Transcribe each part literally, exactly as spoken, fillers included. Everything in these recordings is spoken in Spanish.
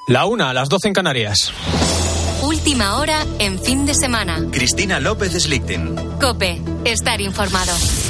La una, a las doce en Canarias. Última hora en fin de semana. Cristina López Slichting. COPE. Estar informado.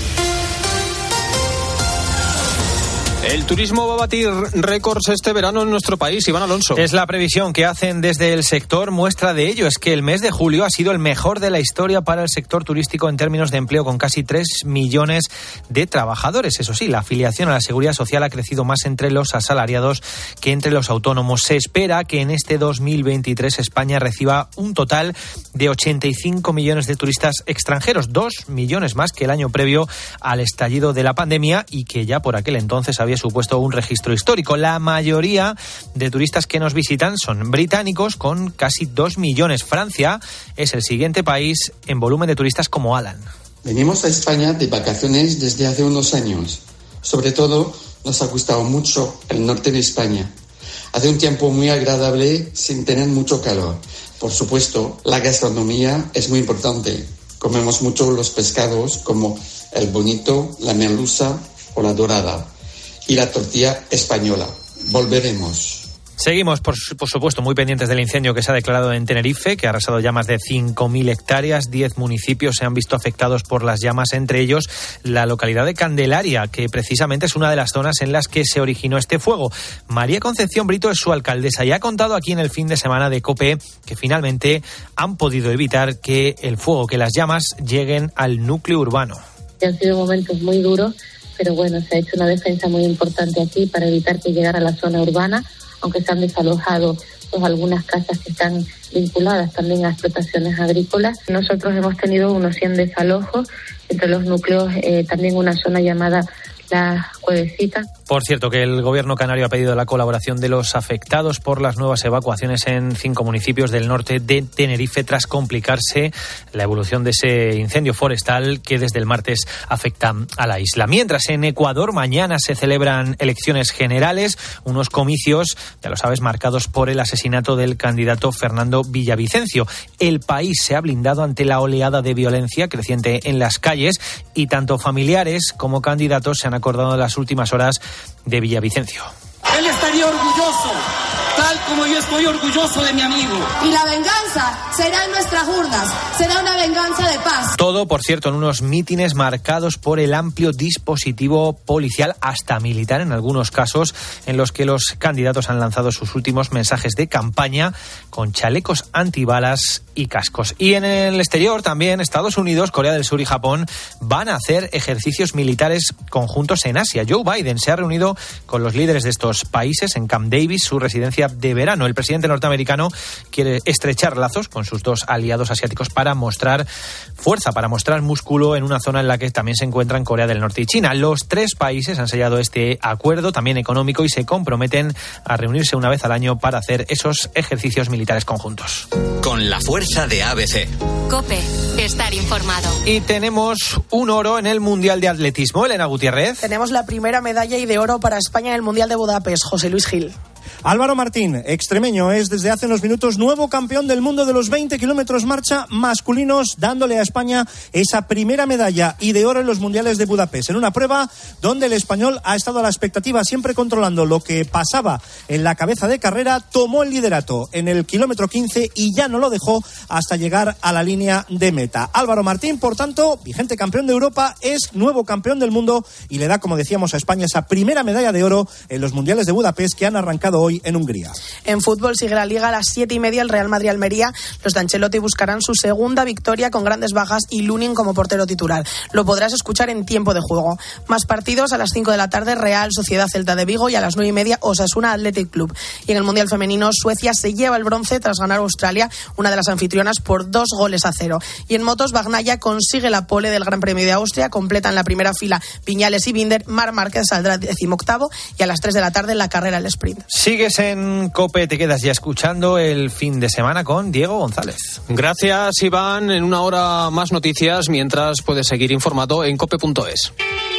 El turismo va a batir récords este verano en nuestro país, Iván Alonso. Es la previsión que hacen desde el sector. Muestra de ello es que el mes de julio ha sido el mejor de la historia para el sector turístico en términos de empleo, con casi tres millones de trabajadores. Eso sí, la afiliación a la Seguridad Social ha crecido más entre los asalariados que entre los autónomos. Se espera que en este dos mil veintitrés España reciba un total de ochenta y cinco millones de turistas extranjeros, dos millones más que el año previo al estallido de la pandemia y que ya por aquel entonces había supuesto un registro histórico. La mayoría de turistas que nos visitan son británicos, con casi dos millones. Francia es el siguiente país en volumen de turistas como Alan. Venimos a España de vacaciones desde hace unos años. Sobre todo nos ha gustado mucho el norte de España. Hace un tiempo muy agradable sin tener mucho calor. Por supuesto, la gastronomía es muy importante. Comemos mucho los pescados como el bonito, la merluza o la dorada. Y la tortilla española. Volveremos. Seguimos, por, por supuesto, muy pendientes del incendio que se ha declarado en Tenerife, que ha arrasado ya más de cinco mil hectáreas. Diez municipios se han visto afectados por las llamas, entre ellos la localidad de Candelaria, que precisamente es una de las zonas en las que se originó este fuego. María Concepción Brito es su alcaldesa y ha contado aquí en el fin de semana de COPE que finalmente han podido evitar que el fuego, que las llamas lleguen al núcleo urbano. Han sido momentos muy duros, pero bueno, se ha hecho una defensa muy importante aquí para evitar que llegara a la zona urbana, aunque se han desalojado pues, algunas casas que están vinculadas también a explotaciones agrícolas. Nosotros hemos tenido unos cien desalojos, entre los núcleos eh, también una zona llamada La Cuevecita. Por cierto, que el gobierno canario ha pedido la colaboración de los afectados por las nuevas evacuaciones en cinco municipios del norte de Tenerife tras complicarse la evolución de ese incendio forestal que desde el martes afecta a la isla. Mientras, en Ecuador mañana se celebran elecciones generales, unos comicios, ya lo sabes, marcados por el asesinato del candidato Fernando Villavicencio. El país se ha blindado ante la oleada de violencia creciente en las calles y tanto familiares como candidatos se han acordado en las últimas horas de Villavicencio. Él estaría orgulloso, tal como yo estoy orgulloso de mi amigo. Y la venganza será en nuestras urnas, será una venganza de paz. Todo, por cierto, en unos mítines marcados por el amplio dispositivo policial, hasta militar en algunos casos, en los que los candidatos han lanzado sus últimos mensajes de campaña con chalecos antibalas y cascos. Y en el exterior también, Estados Unidos, Corea del Sur y Japón van a hacer ejercicios militares conjuntos en Asia. Joe Biden se ha reunido con los líderes de estos países en Camp Davis, su residencia de verano. El presidente norteamericano quiere estrechar lazos con sus dos aliados asiáticos para mostrar fuerza, para mostrar músculo en una zona en la que también se encuentran Corea del Norte y China. Los tres países han sellado este acuerdo, también económico, y se comprometen a reunirse una vez al año para hacer esos ejercicios militares conjuntos. Con la fuerza de A B C. COPE. Estar informado. Y tenemos un oro en el Mundial de Atletismo. Elena Gutiérrez. Tenemos la primera medalla y de oro para España en el Mundial de Budapest. José Luis Gil. Álvaro Martín, extremeño, es desde hace unos minutos nuevo campeón del mundo de los veinte kilómetros marcha masculinos, dándole a España esa primera medalla y de oro en los mundiales de Budapest, en una prueba donde el español ha estado a la expectativa, siempre controlando lo que pasaba en la cabeza de carrera. Tomó el liderato en el kilómetro quince y ya no lo dejó hasta llegar a la línea de meta. Álvaro Martín, por tanto, vigente campeón de Europa, es nuevo campeón del mundo y le da, como decíamos, a España esa primera medalla de oro en los mundiales de Budapest que han arrancado hoy en Hungría. En fútbol sigue la Liga a las siete y media, el Real Madrid-Almería. Los de Ancelotti buscarán su segunda victoria con grandes bajas y Lunin como portero titular. Lo podrás escuchar en tiempo de juego. Más partidos a las cinco de la tarde, Real Sociedad Celta de Vigo, y a las nueve y media Osasuna Athletic Club. Y en el Mundial Femenino, Suecia se lleva el bronce tras ganar a Australia, una de las anfitrionas, por dos goles a cero. Y en motos, Bagnaia consigue la pole del Gran Premio de Austria, completan la primera fila Viñales y Binder, Marc Márquez saldrá decimoctavo, y a las tres de la tarde la carrera el sprint. Sigues en COPE, te quedas ya escuchando el fin de semana con Diego González. Gracias, Iván. En una hora más noticias, mientras puedes seguir informado en cope punto es.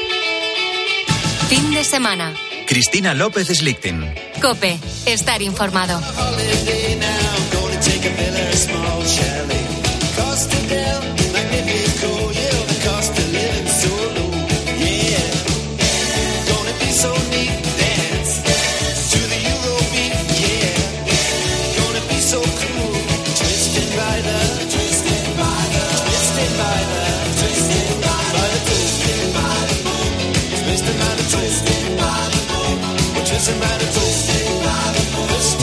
Fin de semana. Cristina López Slichting. COPE. Estar informado.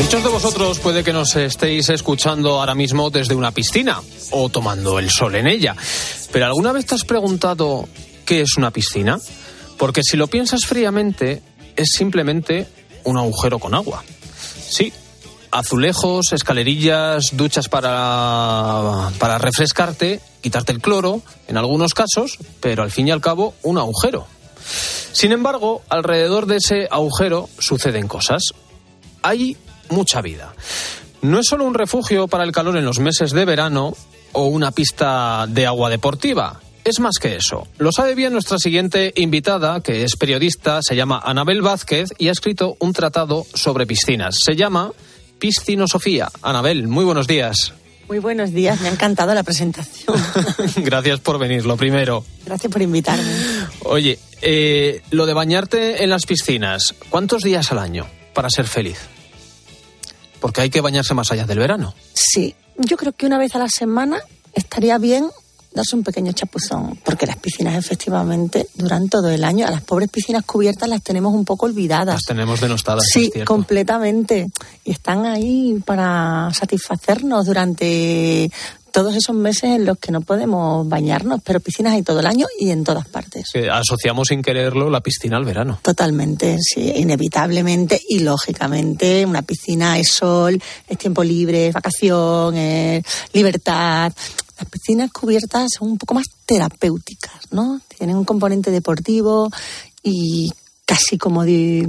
Muchos de vosotros puede que nos estéis escuchando ahora mismo desde una piscina o tomando el sol en ella. Pero ¿alguna vez te has preguntado qué es una piscina? Porque si lo piensas fríamente, es simplemente un agujero con agua. Sí, azulejos, escalerillas, duchas para, para refrescarte, quitarte el cloro, en algunos casos, pero al fin y al cabo un agujero. Sin embargo, alrededor de ese agujero suceden cosas. Hay mucha vida. No es solo un refugio para el calor en los meses de verano o una pista de agua deportiva. Es más que eso. Lo sabe bien nuestra siguiente invitada, que es periodista, se llama Anabel Vázquez y ha escrito un tratado sobre piscinas. Se llama Piscinosofía. Anabel, muy buenos días. Muy buenos días, me ha encantado la presentación. Gracias por venir, lo primero. Gracias por invitarme. Oye, eh, lo de bañarte en las piscinas, ¿cuántos días al año para ser feliz? Porque hay que bañarse más allá del verano. Sí, yo creo que una vez a la semana estaría bien darse un pequeño chapuzón, porque las piscinas efectivamente duran todo el año. A las pobres piscinas cubiertas las tenemos un poco olvidadas. Las tenemos denostadas, sí, es cierto. Completamente. Y están ahí para satisfacernos durante todos esos meses en los que no podemos bañarnos, pero piscinas hay todo el año y en todas partes. Que asociamos sin quererlo la piscina al verano. Totalmente, sí, inevitablemente y lógicamente. Una piscina es sol, es tiempo libre, es vacación, es libertad. Las piscinas cubiertas son un poco más terapéuticas, ¿no? Tienen un componente deportivo y casi como de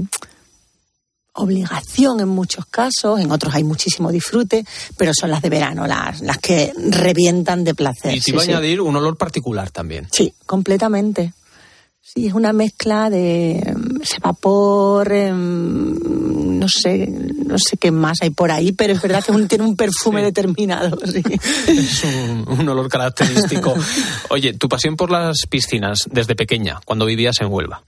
obligación en muchos casos, en otros hay muchísimo disfrute, pero son las de verano, las, las que revientan de placer. Y te iba a añadir un olor particular también. Sí, completamente. Sí, es una mezcla de ese vapor, eh, no sé, no sé qué más hay por ahí, pero es verdad que un, tiene un perfume sí. determinado. Sí. Es un, un olor característico. Oye, tu pasión por las piscinas desde pequeña, cuando vivías en Huelva.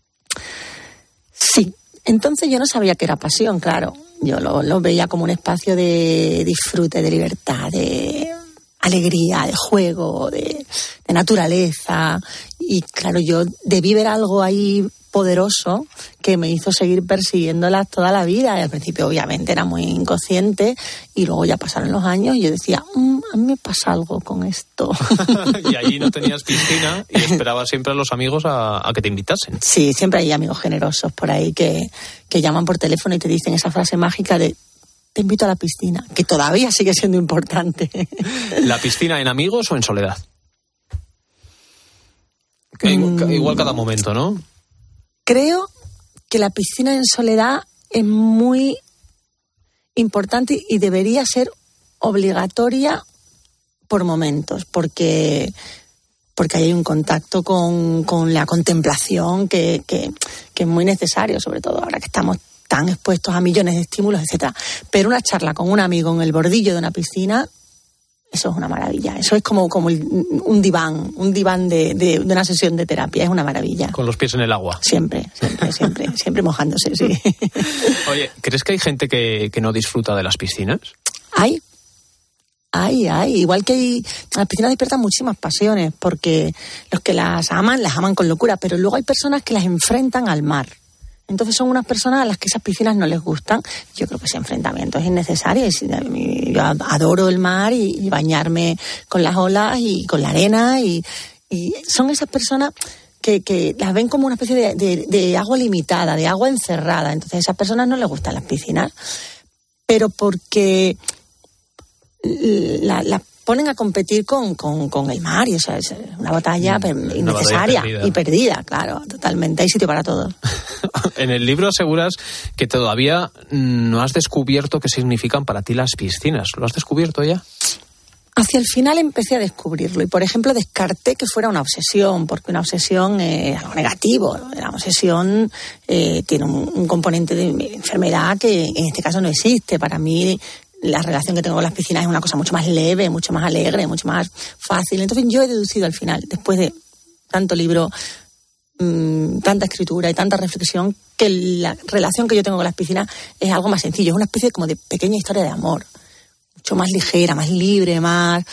Sí. Entonces yo no sabía que era pasión, claro. Yo lo, lo veía como un espacio de disfrute, de libertad, de alegría, de juego, de, de naturaleza. Y claro, yo debí ver algo ahí poderoso que me hizo seguir persiguiéndolas toda la vida. Y al principio obviamente era muy inconsciente y luego ya pasaron los años y yo decía, mmm, a mí me pasa algo con esto. Y allí no tenías piscina y esperabas siempre a los amigos a, a que te invitasen. Sí, siempre hay amigos generosos por ahí que, que llaman por teléfono y te dicen esa frase mágica de te invito a la piscina, que todavía sigue siendo importante. ¿La piscina en amigos o en soledad? Que igual, igual cada momento, ¿no? Creo que la piscina en soledad es muy importante y debería ser obligatoria por momentos, porque, porque hay un contacto con, con la contemplación que, que, que es muy necesario, sobre todo ahora que estamos tan expuestos a millones de estímulos, etcétera. Pero una charla con un amigo en el bordillo de una piscina, eso es una maravilla. Eso es como, como el, un diván, un diván de, de, de una sesión de terapia. Es una maravilla. Con los pies en el agua. Siempre, siempre, siempre, siempre mojándose, sí. Oye, ¿crees que hay gente que, que no disfruta de las piscinas? Hay. Hay, hay. Igual que hay, las piscinas despiertan muchísimas pasiones, porque los que las aman, las aman con locura, pero luego hay personas que las enfrentan al mar. Entonces son unas personas a las que esas piscinas no les gustan. Yo creo que ese enfrentamiento es innecesario. Yo adoro el mar y, y bañarme con las olas y con la arena. Y, y son esas personas que, que las ven como una especie de, de, de agua limitada, de agua encerrada. Entonces a esas personas no les gustan las piscinas. Pero porque la, la ponen a competir con, con, con el mar, y eso es una batalla una innecesaria batalla perdida. y perdida, claro, totalmente. Hay sitio para todo. En el libro aseguras que todavía no has descubierto qué significan para ti las piscinas. ¿Lo has descubierto ya? Hacia el final empecé a descubrirlo y, por ejemplo, descarté que fuera una obsesión, porque una obsesión es algo negativo. La obsesión eh, tiene un, un componente de enfermedad que en este caso no existe. Para mí, la relación que tengo con las piscinas es una cosa mucho más leve, mucho más alegre, mucho más fácil. Entonces yo he deducido al final, después de tanto libro, mmm, tanta escritura y tanta reflexión, que la relación que yo tengo con las piscinas es algo más sencillo. Es una especie como de pequeña historia de amor. Mucho más ligera, más libre, más,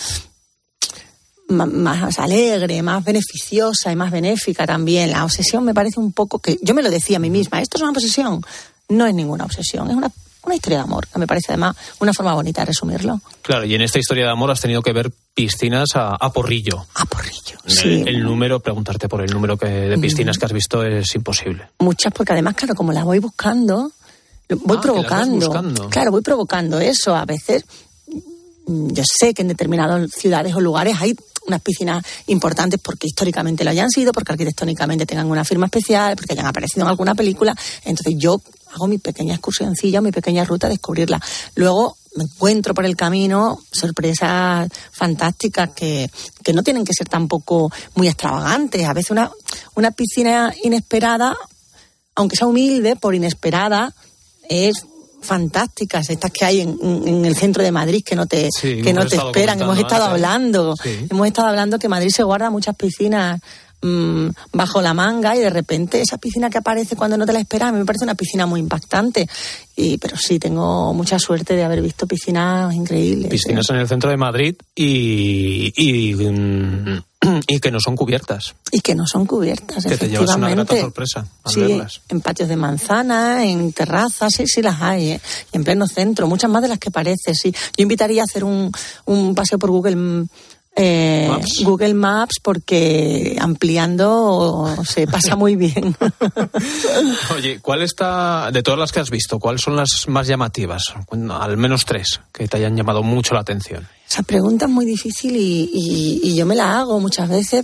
más, más alegre, más beneficiosa y más benéfica también. La obsesión me parece un poco que... Yo me lo decía a mí misma, esto es una obsesión. No es ninguna obsesión, es una una historia de amor, que me parece además una forma bonita de resumirlo. Claro, y en esta historia de amor has tenido que ver piscinas a, a porrillo. A porrillo, el, sí. El número, preguntarte por el número que, de piscinas que has visto es imposible. Muchas, porque además, claro, como las voy buscando, voy ah, provocando. Claro, voy provocando eso. A veces, yo sé que en determinadas ciudades o lugares hay unas piscinas importantes porque históricamente lo hayan sido, porque arquitectónicamente tengan una firma especial, porque hayan aparecido en alguna película. Entonces yo hago mi pequeña excursioncilla, mi pequeña ruta a descubrirla. Luego me encuentro por el camino sorpresas fantásticas que, que no tienen que ser tampoco muy extravagantes. A veces una, una piscina inesperada, aunque sea humilde, por inesperada, es fantásticas, estas que hay en, en el centro de Madrid que no te, sí, que no te esperan. Hemos estado antes. hablando, sí. hemos estado hablando que Madrid se guarda muchas piscinas mmm, bajo la manga y de repente esa piscina que aparece cuando no te la esperas, a mí me parece una piscina muy impactante. Y, pero sí, tengo mucha suerte de haber visto piscinas increíbles. Piscinas ¿sí? en el centro de Madrid y, y, y, y que no son cubiertas. Y que no son cubiertas, que efectivamente. te llevas una grata sorpresa al sí, verlas. En patios de manzana, en terrazas, sí, sí las hay, ¿eh? Y en pleno centro, muchas más de las que parece, sí. Yo invitaría a hacer un, un paseo por Google eh, Maps. Google Maps, porque ampliando se pasa muy bien. Oye, ¿cuál está, de todas las que has visto, cuáles son las más llamativas? Al menos tres que te hayan llamado mucho la atención. Esa pregunta es muy difícil y, y, y yo me la hago muchas veces.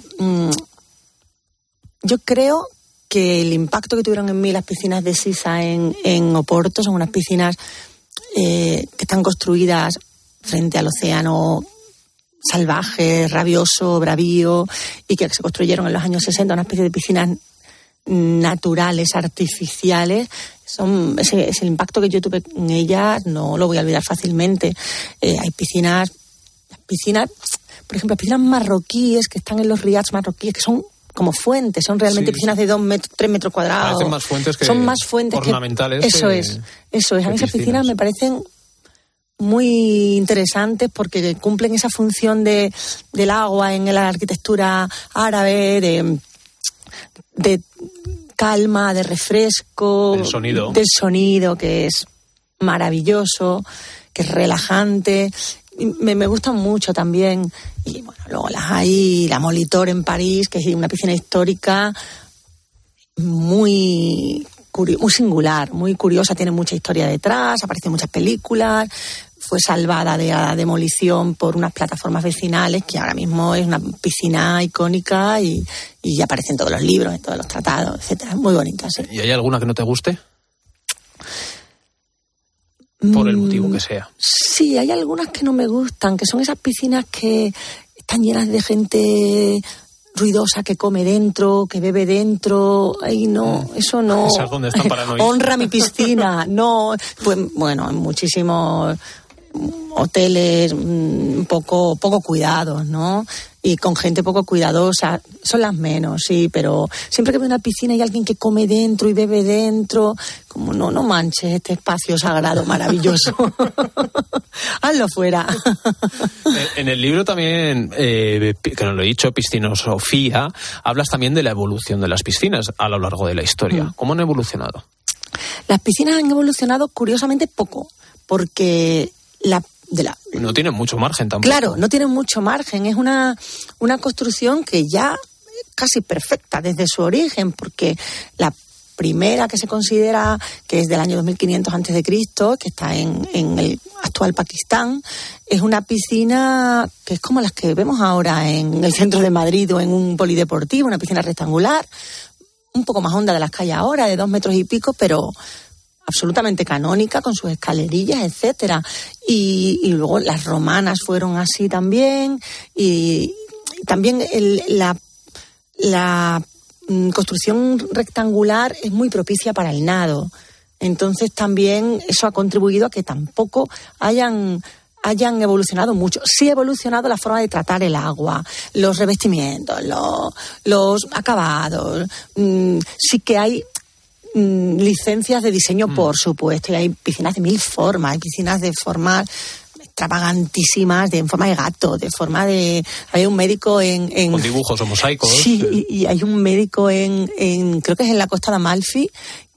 Yo creo que el impacto que tuvieron en mí las piscinas de Sisa en, en Oporto son unas piscinas eh, que están construidas frente al océano salvaje, rabioso, bravío, y que se construyeron en los años sesenta, una especie de piscinas naturales, artificiales. Son ese, ese impacto que yo tuve en ellas no lo voy a olvidar fácilmente. Eh, hay piscinas, piscinas, por ejemplo, piscinas marroquíes que están en los riads marroquíes, que son como fuentes, son realmente sí, piscinas sí. de dos metros, tres metros cuadrados. Parecen más fuentes que son más fuentes ornamentales. Que, eso que, es, eso es. A mí esas piscinas. piscinas me parecen muy interesantes porque cumplen esa función de del agua en la arquitectura árabe, de, de calma, de refresco, del sonido, del sonido que es maravilloso, que es relajante. Me, me gustan mucho también. Y bueno, luego las hay, la Molitor en París, que es una piscina histórica muy, muy singular, muy curiosa, tiene mucha historia detrás, aparecen muchas películas. Fue salvada de la demolición por unas plataformas vecinales, que ahora mismo es una piscina icónica y, y aparece en todos los libros, en todos los tratados, etcétera. Muy bonita, sí. ¿Y hay alguna que no te guste? Por el motivo que sea. Sí, hay algunas que no me gustan, que son esas piscinas que están llenas de gente ruidosa, que come dentro, que bebe dentro. Ay, no, mm. eso no. Esas donde están paranoicos. Honra mi piscina, no. Pues bueno, en muchísimos hoteles un poco, poco cuidados, ¿no? Y con gente poco cuidadosa, son las menos, sí, pero siempre que veo una piscina y alguien que come dentro y bebe dentro, como no, no manches este espacio sagrado maravilloso. Hazlo fuera. En el libro también, eh, que no lo he dicho, Piscinosofía, hablas también de la evolución de las piscinas a lo largo de la historia. Mm. ¿Cómo han evolucionado? Las piscinas han evolucionado curiosamente poco, porque la de la no tienen mucho margen tampoco. Claro, no tienen mucho margen. Es una, una construcción que ya es casi perfecta desde su origen, porque la primera que se considera, que es del año dos mil quinientos antes de Cristo, que está en, en el actual Pakistán, es una piscina que es como las que vemos ahora en el centro de Madrid o en un polideportivo, una piscina rectangular, un poco más honda de las que hay ahora, de dos metros y pico, pero absolutamente canónica, con sus escalerillas, etcétera. Y, y luego las romanas fueron así también, y también el, la, la construcción rectangular es muy propicia para el nado. Entonces también eso ha contribuido a que tampoco hayan hayan evolucionado mucho. Sí ha evolucionado la forma de tratar el agua, los revestimientos, los, los acabados. Mm, sí que hay licencias de diseño, mm. por supuesto, y hay piscinas de mil formas, hay piscinas de formas extravagantísimas, de en forma de gato, de forma de... Hay un médico en... en con dibujos o mosaicos. Sí, y, y hay un médico en, en, creo que es en la Costa de Amalfi,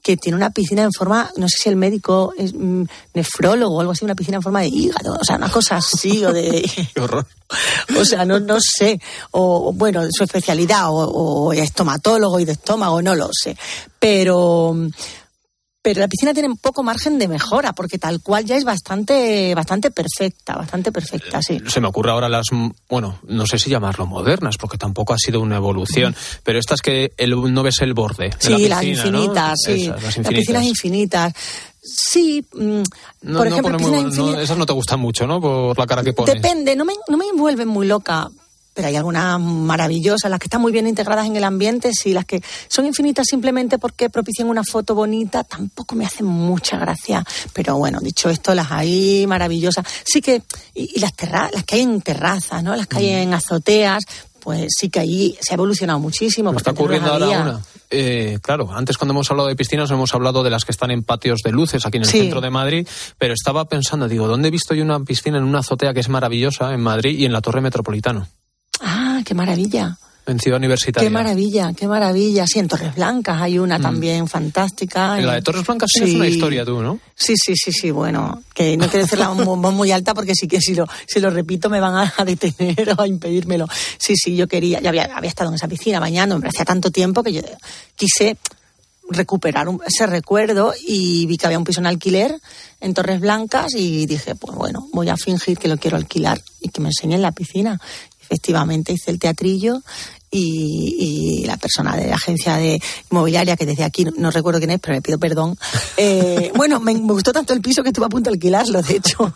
que tiene una piscina en forma, no sé si el médico es mm, nefrólogo o algo así, una piscina en forma de hígado, o sea, una cosa así, o de... Qué horror. O sea, no, no sé, o bueno, su especialidad, o, o estomatólogo y de estómago, no lo sé, pero... Pero la piscina tiene poco margen de mejora, porque tal cual ya es bastante bastante perfecta, bastante perfecta, sí. Se me ocurre ahora las, bueno, no sé si llamarlo modernas, porque tampoco ha sido una evolución, mm. pero estas que el, no ves el borde de sí, la piscina, las infinitas, ¿no? sí, Esas, las, infinitas. Las piscinas infinitas. Sí, no, por no ejemplo, ponemos, infinitas... no, esas no te gustan mucho, ¿no? Por la cara que pones. Depende, no me, no me envuelven muy loca. Pero hay algunas maravillosas, las que están muy bien integradas en el ambiente, sí, las que son infinitas simplemente porque propician una foto bonita, tampoco me hacen mucha gracia. Pero bueno, dicho esto, las hay maravillosas. Sí que, y, y las terra, las que hay en terrazas, ¿no? Las que hay en azoteas, pues sí que ahí se ha evolucionado muchísimo. Me está ocurriendo ahora una. Eh, claro, antes cuando hemos hablado de piscinas hemos hablado de las que están en patios de luces aquí en el sí. centro de Madrid, pero estaba pensando, digo, ¿dónde he visto yo una piscina en una azotea que es maravillosa en Madrid y en la Torre Metropolitano? Ah, qué maravilla. En Ciudad Universitaria. Qué maravilla, qué maravilla. Sí, en Torres Blancas hay una mm. también fantástica. En la de Torres Blancas tienes sí. una historia tú, ¿no? Sí, sí, sí, sí, bueno, que no quiero decirla muy, muy alta porque sí que si lo, si lo repito me van a detener o a impedírmelo. Sí, sí, yo quería, ya había, había estado en esa piscina bañándome, hacía tanto tiempo que yo quise recuperar un, ese recuerdo y vi que había un piso en alquiler en Torres Blancas y dije, pues bueno, voy a fingir que lo quiero alquilar y que me enseñen la piscina. Efectivamente hice el teatrillo y, y la persona de la agencia de inmobiliaria, que desde aquí no, no recuerdo quién es, pero le pido perdón. Eh, bueno, me, me gustó tanto el piso que estuve a punto de alquilarlo, de hecho.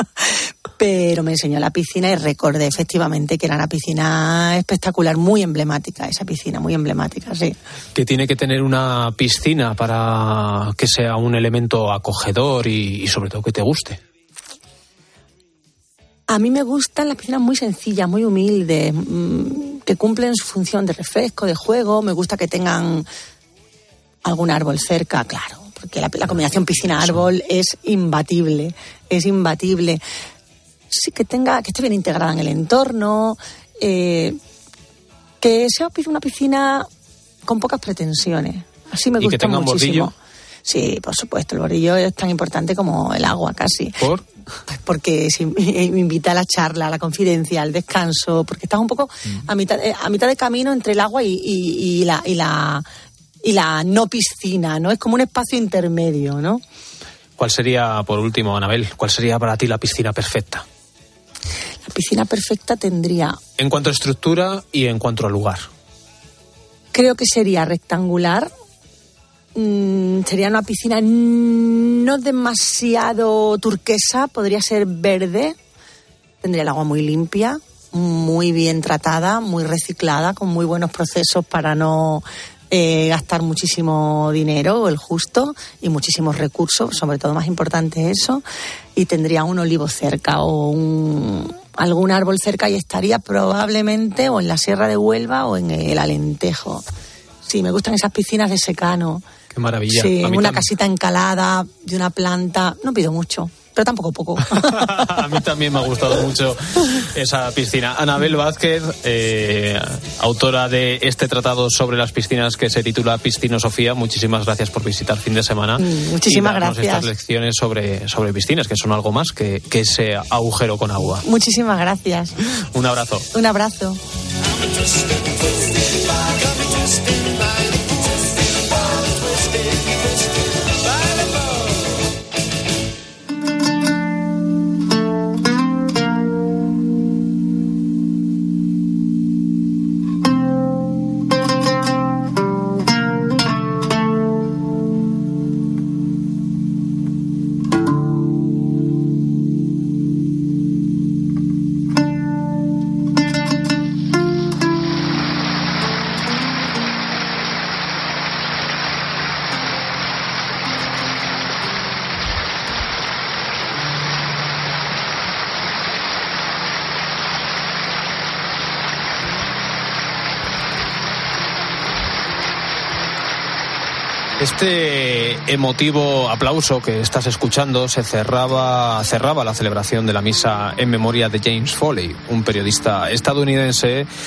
Pero me enseñó la piscina y recordé efectivamente que era una piscina espectacular, muy emblemática, esa piscina, muy emblemática, sí. Que tiene que tener una piscina para que sea un elemento acogedor y, y sobre todo que te guste. A mí me gustan las piscinas muy sencillas, muy humildes, mmm, que cumplen su función de refresco, de juego. Me gusta que tengan algún árbol cerca, claro, porque la, la combinación piscina-árbol es imbatible, es imbatible. Sí, que tenga, que esté bien integrada en el entorno, eh, que sea una piscina con pocas pretensiones. Así me ¿Y gusta que tenga muchísimo. Un bordillo? Sí, por supuesto, el bordillo es tan importante como el agua casi. ¿Por? Pues porque si me invita a la charla, a la confidencia, al descanso, porque estás un poco mm. a mitad a mitad de camino entre el agua y, y, y la y la y la no piscina, ¿no? Es como un espacio intermedio, ¿no? ¿Cuál sería, por último, Anabel, cuál sería para ti la piscina perfecta? La piscina perfecta tendría... En cuanto a estructura y en cuanto a lugar. Creo que sería rectangular. Mm, sería una piscina no demasiado turquesa, podría ser verde. Tendría el agua muy limpia, muy bien tratada, muy reciclada, con muy buenos procesos para no eh, gastar muchísimo dinero, el justo, y muchísimos recursos, sobre todo más importante eso. Y tendría un olivo cerca o un, algún árbol cerca y estaría probablemente o en la Sierra de Huelva o en el Alentejo. Sí, me gustan esas piscinas de secano. Qué maravilla. Sí, en una también. Casita encalada, de una planta. No pido mucho, pero tampoco poco. A mí también me ha gustado mucho esa piscina. Anabel Vázquez, eh, autora de este tratado sobre las piscinas que se titula Piscinosofía, muchísimas gracias por visitar Fin de Semana. Mm, muchísimas y darnos gracias. estas lecciones sobre, sobre piscinas, que son algo más que, que ese agujero con agua. Muchísimas gracias. Un abrazo. Un abrazo. Este emotivo aplauso que estás escuchando se cerraba, cerraba la celebración de la misa en memoria de James Foley, un periodista estadounidense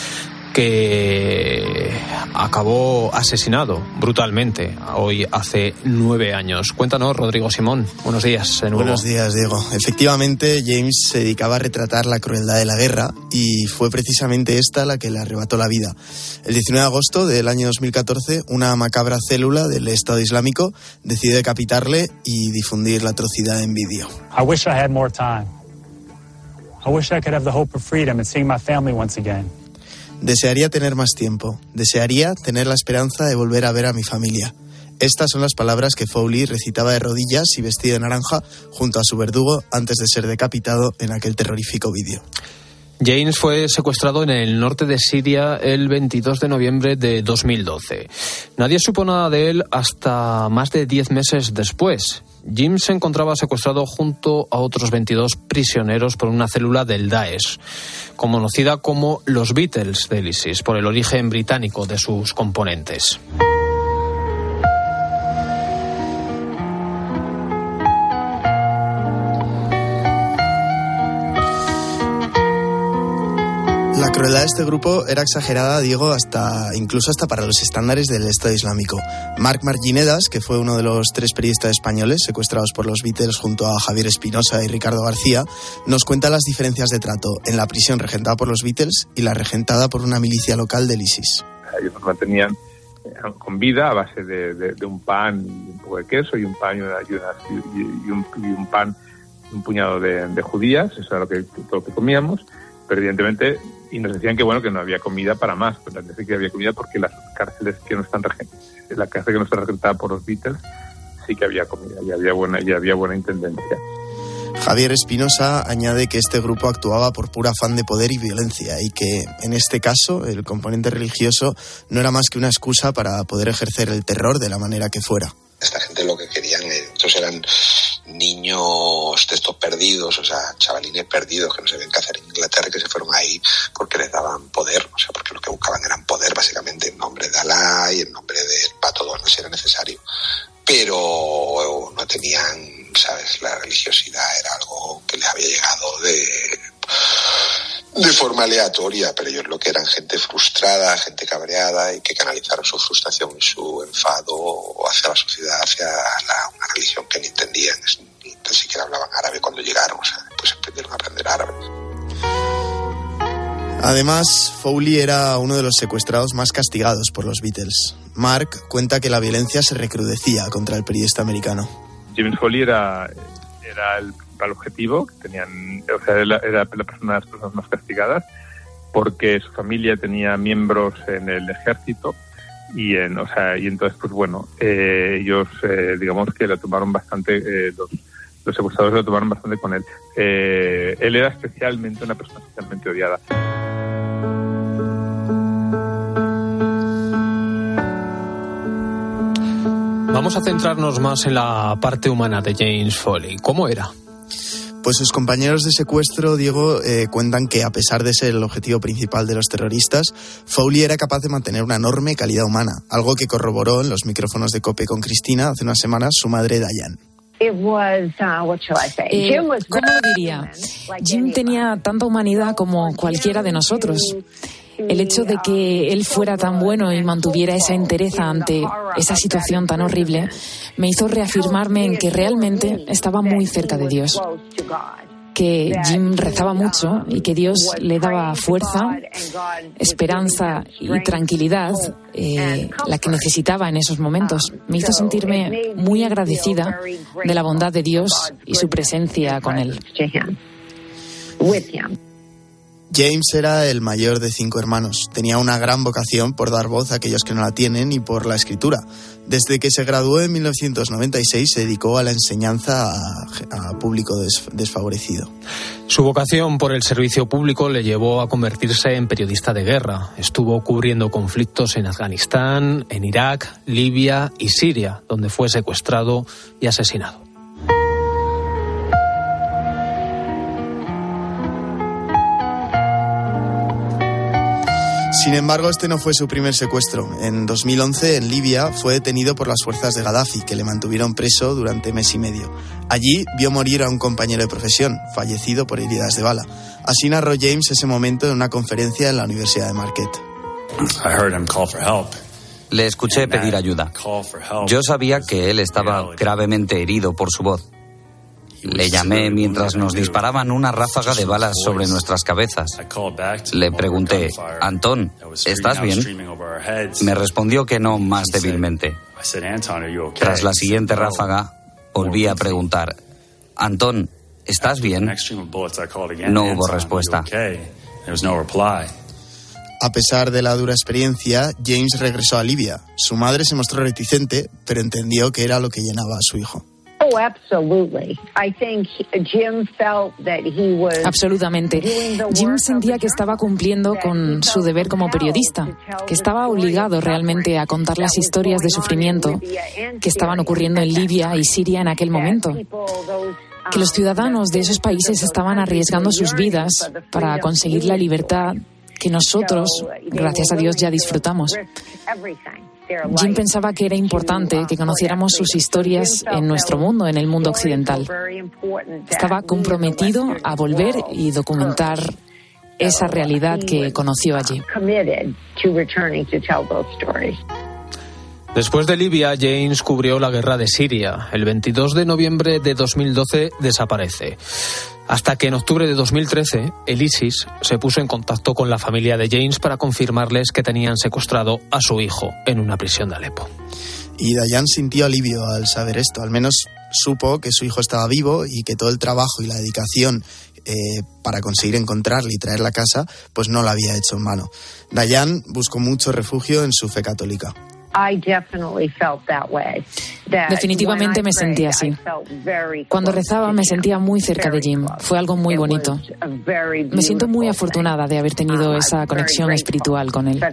que acabó asesinado brutalmente hoy hace nueve años. Cuéntanos, Rodrigo Simón. Buenos días de nuevo. Buenos días, Diego. Efectivamente, James se dedicaba a retratar la crueldad de la guerra y fue precisamente esta la que le arrebató la vida. El diecinueve de agosto del año dos mil catorce, una macabra célula del Estado Islámico decide decapitarle y difundir la atrocidad en vídeo. I wish I had more time. I wish I could have the hope of freedom and seeing my family once again. Desearía tener más tiempo. Desearía tener la esperanza de volver a ver a mi familia. Estas son las palabras que Foley recitaba de rodillas y vestido de naranja junto a su verdugo antes de ser decapitado en aquel terrorífico vídeo. James fue secuestrado en el norte de Siria el veintidós de noviembre de dos mil doce. Nadie supo nada de él hasta más de diez meses después. James se encontraba secuestrado junto a otros veintidós prisioneros por una célula del Daesh, conocida como los Beatles del ISIS, por el origen británico de sus componentes. La crueldad de este grupo era exagerada, Diego, hasta incluso hasta para los estándares del Estado Islámico. Marc Marginedas, que fue uno de los tres periodistas españoles secuestrados por los Beatles junto a Javier Espinosa y Ricardo García, nos cuenta las diferencias de trato en la prisión regentada por los Beatles y la regentada por una milicia local del ISIS. Ellos nos mantenían con vida a base de, de, de un pan y un poco de queso y un pan y, una, y, una, y, y, un, y un pan y un puñado de, de judías, eso era lo que, todo lo que comíamos. Pero evidentemente, y nos decían que bueno que no había comida para más, pero decían que había comida porque las cárceles que no están regentadas, la cárcel que no está regentada por los Beatles, sí que había comida y había buena, y había buena intendencia. Javier Espinosa añade que este grupo actuaba por puro afán de poder y violencia y que, en este caso, el componente religioso no era más que una excusa para poder ejercer el terror de la manera que fuera. Esta gente lo que querían, estos eran niños de estos perdidos, o sea, chavalines perdidos que no sabían qué hacer en Inglaterra, que se fueron ahí porque les daban poder, o sea, porque lo que buscaban eran poder básicamente en nombre de Alá y en nombre del pato donde si era necesario. Pero no tenían, ¿sabes? La religiosidad era algo que les había llegado de... de forma aleatoria, pero ellos lo que eran gente frustrada, gente cabreada y que canalizaron su frustración y su enfado hacia la sociedad, hacia la, una religión que ni entendían, ni tan siquiera hablaban árabe cuando llegaron, o sea, pues aprendieron a aprender árabe. Además, Foley era uno de los secuestrados más castigados por los Beatles. Mark cuenta que la violencia se recrudecía contra el periodista americano. James Foley era, era el al objetivo, que tenían, o sea, era, era la persona, las personas más castigadas, porque su familia tenía miembros en el ejército y en, o sea, y entonces pues bueno, eh, ellos eh, digamos que lo tomaron bastante, eh, los, los secuestradores lo tomaron bastante con él. Eh, él era especialmente una persona especialmente odiada. Vamos a centrarnos más en la parte humana de James Foley. ¿Cómo era? Pues sus compañeros de secuestro, Diego, eh, cuentan que a pesar de ser el objetivo principal de los terroristas, Foley era capaz de mantener una enorme calidad humana, algo que corroboró en los micrófonos de COPE con Cristina hace unas semanas su madre Diane. Eh, ¿Cómo lo diría? Jim tenía tanta humanidad como cualquiera de nosotros. El hecho de que él fuera tan bueno y mantuviera esa entereza ante esa situación tan horrible me hizo reafirmarme en que realmente estaba muy cerca de Dios. Que Jim rezaba mucho y que Dios le daba fuerza, esperanza y tranquilidad, eh, la que necesitaba en esos momentos. Me hizo sentirme muy agradecida de la bondad de Dios y su presencia con él. James era el mayor de cinco hermanos. Tenía una gran vocación por dar voz a aquellos que no la tienen y por la escritura. Desde que se graduó en mil novecientos noventa y seis se dedicó a la enseñanza a, a público des, desfavorecido. Su vocación por el servicio público le llevó a convertirse en periodista de guerra. Estuvo cubriendo conflictos en Afganistán, en Irak, Libia y Siria, donde fue secuestrado y asesinado. Sin embargo, este no fue su primer secuestro. En dos mil once, en Libia, fue detenido por las fuerzas de Gaddafi, que le mantuvieron preso durante mes y medio. Allí vio morir a un compañero de profesión, fallecido por heridas de bala. Así narró James ese momento en una conferencia en la Universidad de Marquette. Le escuché pedir ayuda. Yo sabía que él estaba gravemente herido por su voz. Le llamé mientras nos disparaban una ráfaga de balas sobre nuestras cabezas. Le pregunté, Antón, ¿estás bien? Me respondió que no, más débilmente. Tras la siguiente ráfaga, volví a preguntar, Antón, ¿estás bien? No hubo respuesta. A pesar de la dura experiencia, James regresó a Libia. Su madre se mostró reticente, pero entendió que era lo que llenaba a su hijo. Oh, absolutely. I think Jim felt that he was Absolutamente. Jim sentía que estaba cumpliendo con su deber como periodista, que estaba obligado realmente a contar las historias de sufrimiento que estaban ocurriendo en Libia y Siria en aquel momento. Que los ciudadanos de esos países estaban arriesgando sus vidas para conseguir la libertad que nosotros, gracias a Dios, ya disfrutamos. Jim pensaba que era importante que conociéramos sus historias en nuestro mundo, en el mundo occidental. Estaba comprometido a volver y documentar esa realidad que conoció allí. Después de Libia, James cubrió la guerra de Siria. El veintidós de noviembre de dos mil doce desaparece. Hasta que en octubre de dos mil trece, el ISIS se puso en contacto con la familia de James para confirmarles que tenían secuestrado a su hijo en una prisión de Alepo. Y Dayan sintió alivio al saber esto. Al menos supo que su hijo estaba vivo y que todo el trabajo y la dedicación eh, para conseguir encontrarle y traerle a casa, pues no lo había hecho en vano. Dayan buscó mucho refugio en su fe católica. Definitivamente me sentí así. Cuando rezaba me sentía muy cerca de Jim. Fue algo muy bonito. Me siento muy afortunada de haber tenido esa conexión espiritual con él.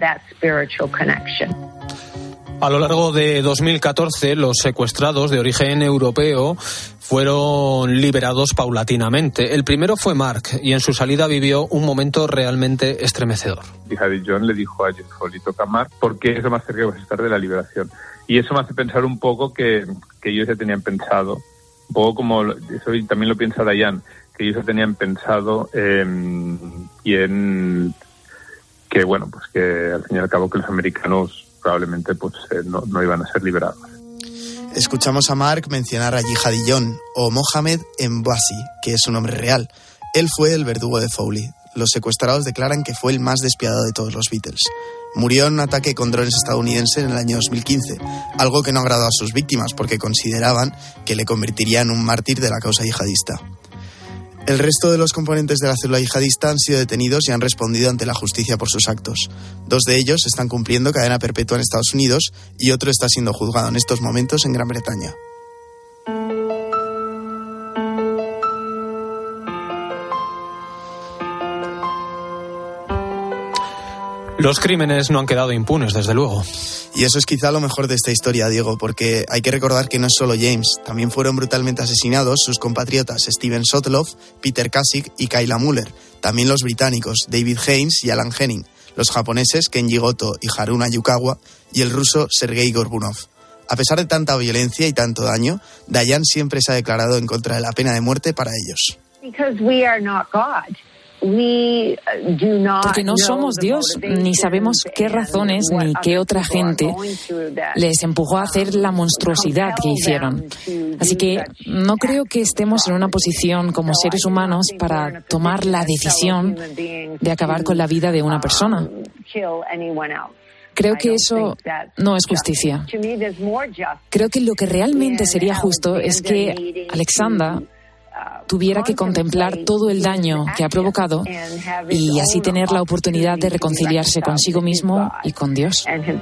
A lo largo de dos mil catorce, los secuestrados de origen europeo fueron liberados paulatinamente. El primero fue Mark, y en su salida vivió un momento realmente estremecedor. Jihadi John le dijo a James Foley, toca Mark, porque es lo más cerca que vas a estar de la liberación. Y eso me hace pensar un poco que, que ellos ya tenían pensado, un poco como, eso también lo piensa Dayan, que ellos ya tenían pensado eh, y en que, bueno, pues que al fin y al cabo que los americanos probablemente pues eh, no, no iban a ser liberados. Escuchamos a Mark mencionar a Jihadi John o Mohamed Embassi, que es su nombre real. Él fue el verdugo de Foley. Los secuestrados declaran que fue el más despiadado de todos los Beatles. Murió en un ataque con drones estadounidenses en el año dos mil quince, algo que no agradó a sus víctimas porque consideraban que le convertiría en un mártir de la causa yihadista. El resto de los componentes de la célula yihadista han sido detenidos y han respondido ante la justicia por sus actos. Dos de ellos están cumpliendo cadena perpetua en Estados Unidos y otro está siendo juzgado en estos momentos en Gran Bretaña. Los crímenes no han quedado impunes, desde luego. Y eso es quizá lo mejor de esta historia, Diego, porque hay que recordar que no es solo James. También fueron brutalmente asesinados sus compatriotas Steven Sotloff, Peter Kasich y Kayla Muller. También los británicos David Haynes y Alan Henning. Los japoneses Kenji Goto y Haruna Yukawa. Y el ruso Sergei Gorbunov. A pesar de tanta violencia y tanto daño, Dayan siempre se ha declarado en contra de la pena de muerte para ellos. Because we are not God. Porque no somos Dios, ni sabemos qué razones ni qué otra gente les empujó a hacer la monstruosidad que hicieron. Así que no creo que estemos en una posición como seres humanos para tomar la decisión de acabar con la vida de una persona. Creo que eso no es justicia. Creo que lo que realmente sería justo es que Alexandra tuviera que contemplar todo el daño que ha provocado y así tener la oportunidad de reconciliarse consigo mismo y con Dios.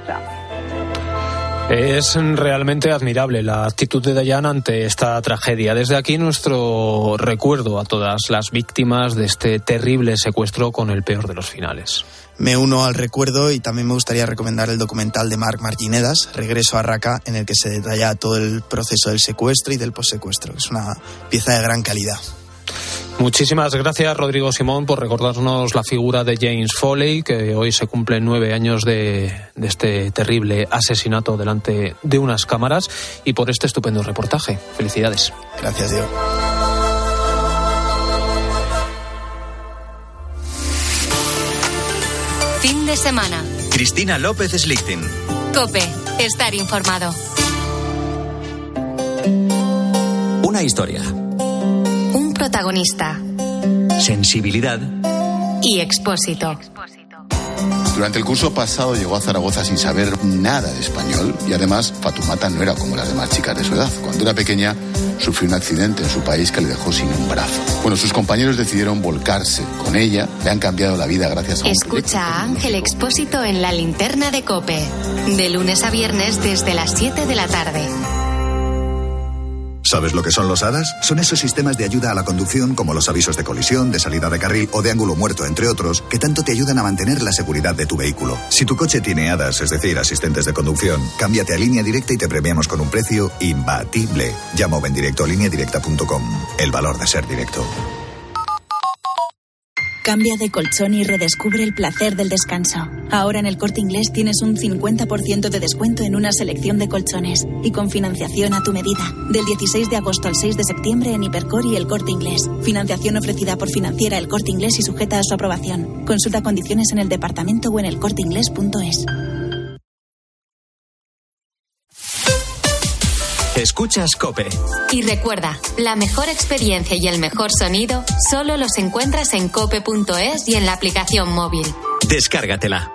Es realmente admirable la actitud de Dayan ante esta tragedia. Desde aquí nuestro recuerdo a todas las víctimas de este terrible secuestro con el peor de los finales. Me uno al recuerdo y también me gustaría recomendar el documental de Mark Marginedas, Regreso a Raqqa, en el que se detalla todo el proceso del secuestro y del postsecuestro. Es una pieza de gran calidad. Muchísimas gracias, Rodrigo Simón, por recordarnos la figura de James Foley, que hoy se cumplen nueve años de, de este terrible asesinato delante de unas cámaras, y por este estupendo reportaje. Felicidades. Gracias, Diego. Fin de semana. Cristina López Slichting. COPE. Estar informado. Una historia. Un protagonista. Sensibilidad. Y Expósito. Durante el curso pasado llegó a Zaragoza sin saber nada de español y además Fatumata no era como las demás chicas de su edad. Cuando era pequeña sufrió un accidente en su país que le dejó sin un brazo. Bueno, sus compañeros decidieron volcarse con ella, le han cambiado la vida gracias a un Escucha a Ángel Expósito en La Linterna de COPE, de lunes a viernes desde las siete de la tarde. ¿Sabes lo que son los A D A S? Son esos sistemas de ayuda a la conducción como los avisos de colisión, de salida de carril o de ángulo muerto, entre otros, que tanto te ayudan a mantener la seguridad de tu vehículo. Si tu coche tiene A D A S, es decir, asistentes de conducción, cámbiate a Línea Directa y te premiamos con un precio imbatible. Llama o ven directo a línea directa punto com. El valor de ser directo. Cambia de colchón y redescubre el placer del descanso. Ahora en el Corte Inglés tienes un cincuenta por ciento de descuento en una selección de colchones y con financiación a tu medida. Del dieciséis de agosto al seis de septiembre en Hipercor y el Corte Inglés. Financiación ofrecida por Financiera El Corte Inglés y sujeta a su aprobación. Consulta condiciones en el departamento o en el corte inglés punto es. Escuchas COPE. Y recuerda, la mejor experiencia y el mejor sonido solo los encuentras en cope punto es y en la aplicación móvil. Descárgatela.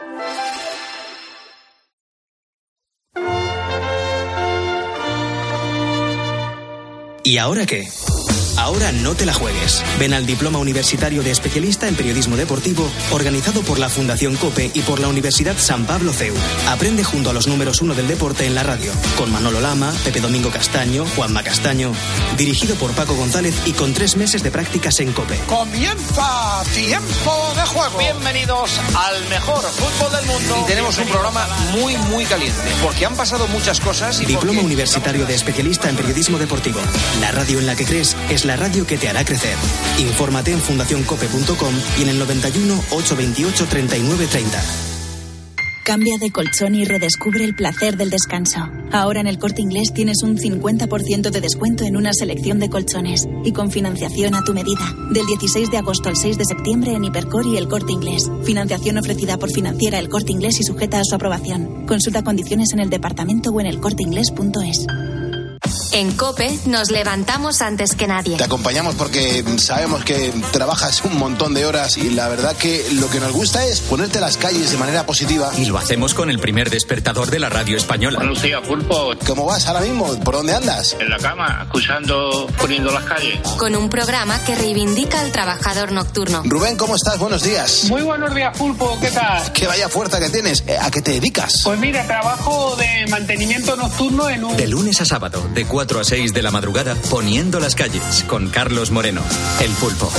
¿Y ahora qué? Ahora no te la juegues. Ven al Diploma Universitario de Especialista en Periodismo Deportivo, organizado por la Fundación COPE y por la Universidad San Pablo C E U. Aprende junto a los números uno del deporte en la radio, con Manolo Lama, Pepe Domingo Castaño, Juanma Castaño. Dirigido por Paco González y con tres meses de prácticas en COPE. ¡Comienza Tiempo de Juego! Bienvenidos al mejor fútbol del mundo. Y tenemos un programa muy, muy caliente, porque han pasado muchas cosas y Diploma porque... Universitario de Especialista en Periodismo Deportivo. La radio en la que crees es la radio que te hará crecer. Infórmate en fundación cope punto com y en el noventa y uno, ochocientos veintiocho, treinta y nueve treinta. Cambia de colchón y redescubre el placer del descanso. Ahora en el Corte Inglés tienes un cincuenta por ciento de descuento en una selección de colchones y con financiación a tu medida. Del dieciséis de agosto al seis de septiembre en Hipercor y el Corte Inglés. Financiación ofrecida por Financiera El Corte Inglés y sujeta a su aprobación. Consulta condiciones en el departamento o en el corte inglés punto es. En COPE nos levantamos antes que nadie. Te acompañamos porque sabemos que trabajas un montón de horas y la verdad que lo que nos gusta es ponerte a las calles de manera positiva. Y lo hacemos con el primer despertador de la radio española. Buenos días, Pulpo. ¿Cómo vas ahora mismo? ¿Por dónde andas? En la cama, escuchando, poniendo las calles. Con un programa que reivindica al trabajador nocturno. Rubén, ¿cómo estás? Buenos días. Muy buenos días, Pulpo. ¿Qué tal? Qué vaya fuerza que tienes. ¿A qué te dedicas? Pues mira, trabajo de mantenimiento nocturno en un... De lunes a sábado, de cuatro a seis de la madrugada, poniendo las calles, con Carlos Moreno, El Pulpo.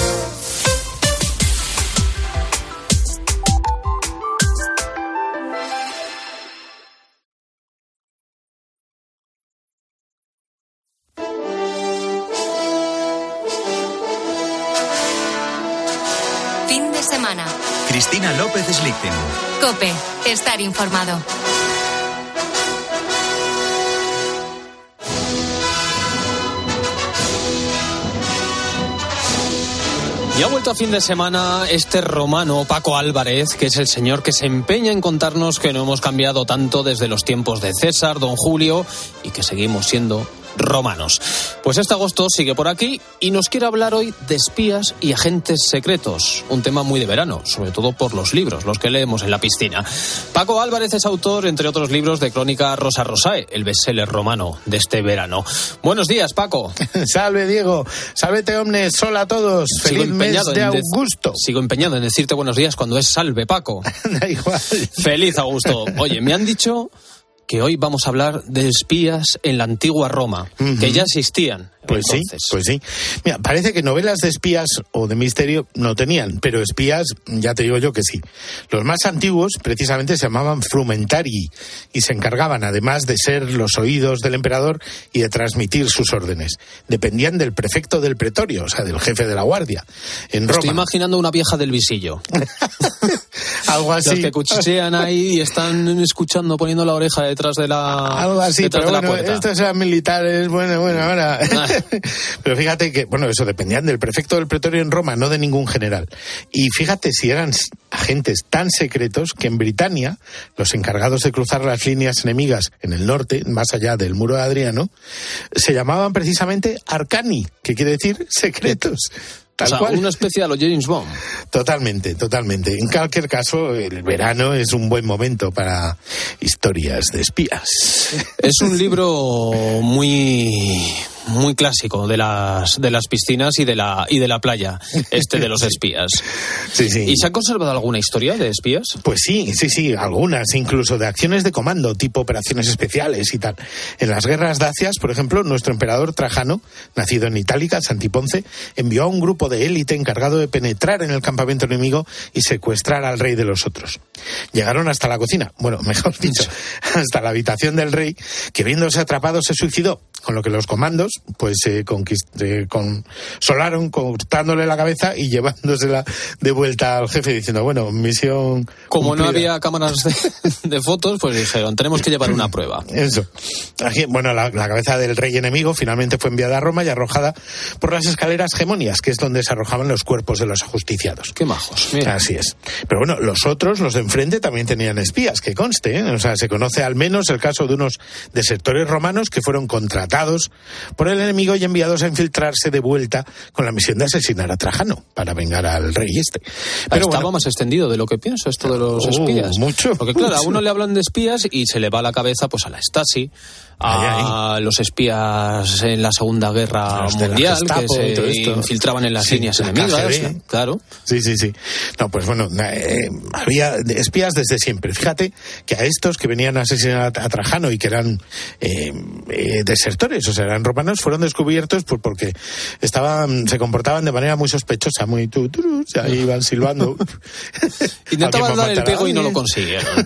Fin de semana. Cristina López Slichting. COPE. Estar informado. Y ha vuelto a fin de semana este romano Paco Álvarez, que es el señor que se empeña en contarnos que no hemos cambiado tanto desde los tiempos de César, Don Julio, y que seguimos siendo romanos. Pues este agosto sigue por aquí y nos quiere hablar hoy de espías y agentes secretos, un tema muy de verano, sobre todo por los libros, los que leemos en la piscina. Paco Álvarez es autor, entre otros libros, de Crónica Rosa Rosae, el bestseller romano de este verano. Buenos días, Paco. Salve, Diego. Salvete, omnes. Hola a todos. Feliz mes de Augusto. Sigo empeñado en decirte buenos días cuando es salve, Paco. Da igual. Feliz Augusto. Oye, me han dicho que hoy vamos a hablar de espías en la antigua Roma, uh-huh. que ya existían. Pues entonces. sí, pues sí. Mira, parece que novelas de espías o de misterio no tenían, pero espías, ya te digo yo que sí. Los más antiguos precisamente se llamaban frumentarii y se encargaban, además de ser los oídos del emperador y de transmitir sus órdenes. Dependían del prefecto del pretorio, o sea, del jefe de la guardia. En Roma. Estoy imaginando una vieja del visillo. Algo así. Los que cuchichean ahí y están escuchando, poniendo la oreja detrás detrás de la Algo así, detrás pero de la bueno, puerta. estos eran militares, bueno, bueno, ahora... Ah. Pero fíjate que, bueno, eso dependían del prefecto del pretorio en Roma, no de ningún general. Y fíjate si eran agentes tan secretos que en Britania, los encargados de cruzar las líneas enemigas en el norte, más allá del muro de Adriano, se llamaban precisamente Arcani, que quiere decir secretos. Tal o sea, cual. una especie a los James Bond. Totalmente, totalmente. En cualquier caso, el verano es un buen momento para historias de espías. Es un libro muy muy clásico de las de las piscinas y de la y de la playa, este de los espías. Sí, sí. ¿Y se ha conservado alguna historia de espías? Pues sí, sí, sí, algunas, incluso de acciones de comando, tipo operaciones especiales y tal. En las guerras dacias, por ejemplo, nuestro emperador Trajano, nacido en Itálica, Santiponce, envió a un grupo de élite encargado de penetrar en el campamento enemigo y secuestrar al rey de los otros. Llegaron hasta la cocina, bueno, mejor dicho, hasta la habitación del rey, que viéndose atrapado se suicidó, con lo que los comandos pues se eh, eh, consolaron cortándole la cabeza y llevándosela de vuelta al jefe diciendo, bueno, misión Como cumplida. no había cámaras de, de fotos, pues dijeron, tenemos que llevar una prueba. Eso. Aquí, bueno, la, la cabeza del rey enemigo finalmente fue enviada a Roma y arrojada por las escaleras Gemonias, que es donde se arrojaban los cuerpos de los ajusticiados. Qué majos. Mira. Así es. Pero bueno, los otros, los de enfrente, también tenían espías, que conste, ¿eh? O sea, se conoce al menos el caso de unos desertores romanos que fueron contratados por el enemigo y enviados a infiltrarse de vuelta con la misión de asesinar a Trajano para vengar al rey este. Pero estaba bueno, más extendido de lo que pienso esto de los uh, espías. Mucho. Porque claro, mucho. a uno le hablan de espías y se le va la cabeza pues a la Stasi, a ay, ay. los espías en la Segunda Guerra Mundial Gestapo, que se infiltraban en las sí, líneas la enemigas. K G B. Claro. Sí, sí, sí. No, pues bueno, eh, había espías desde siempre. Fíjate que a estos que venían a asesinar a Trajano y que eran eh, eh, desertores, o sea, eran romanos, fueron descubiertos pues porque estaban, se comportaban de manera muy sospechosa, muy tu, tu, tu, ahí iban silbando. Intentaban dar el pego y no lo consiguieron.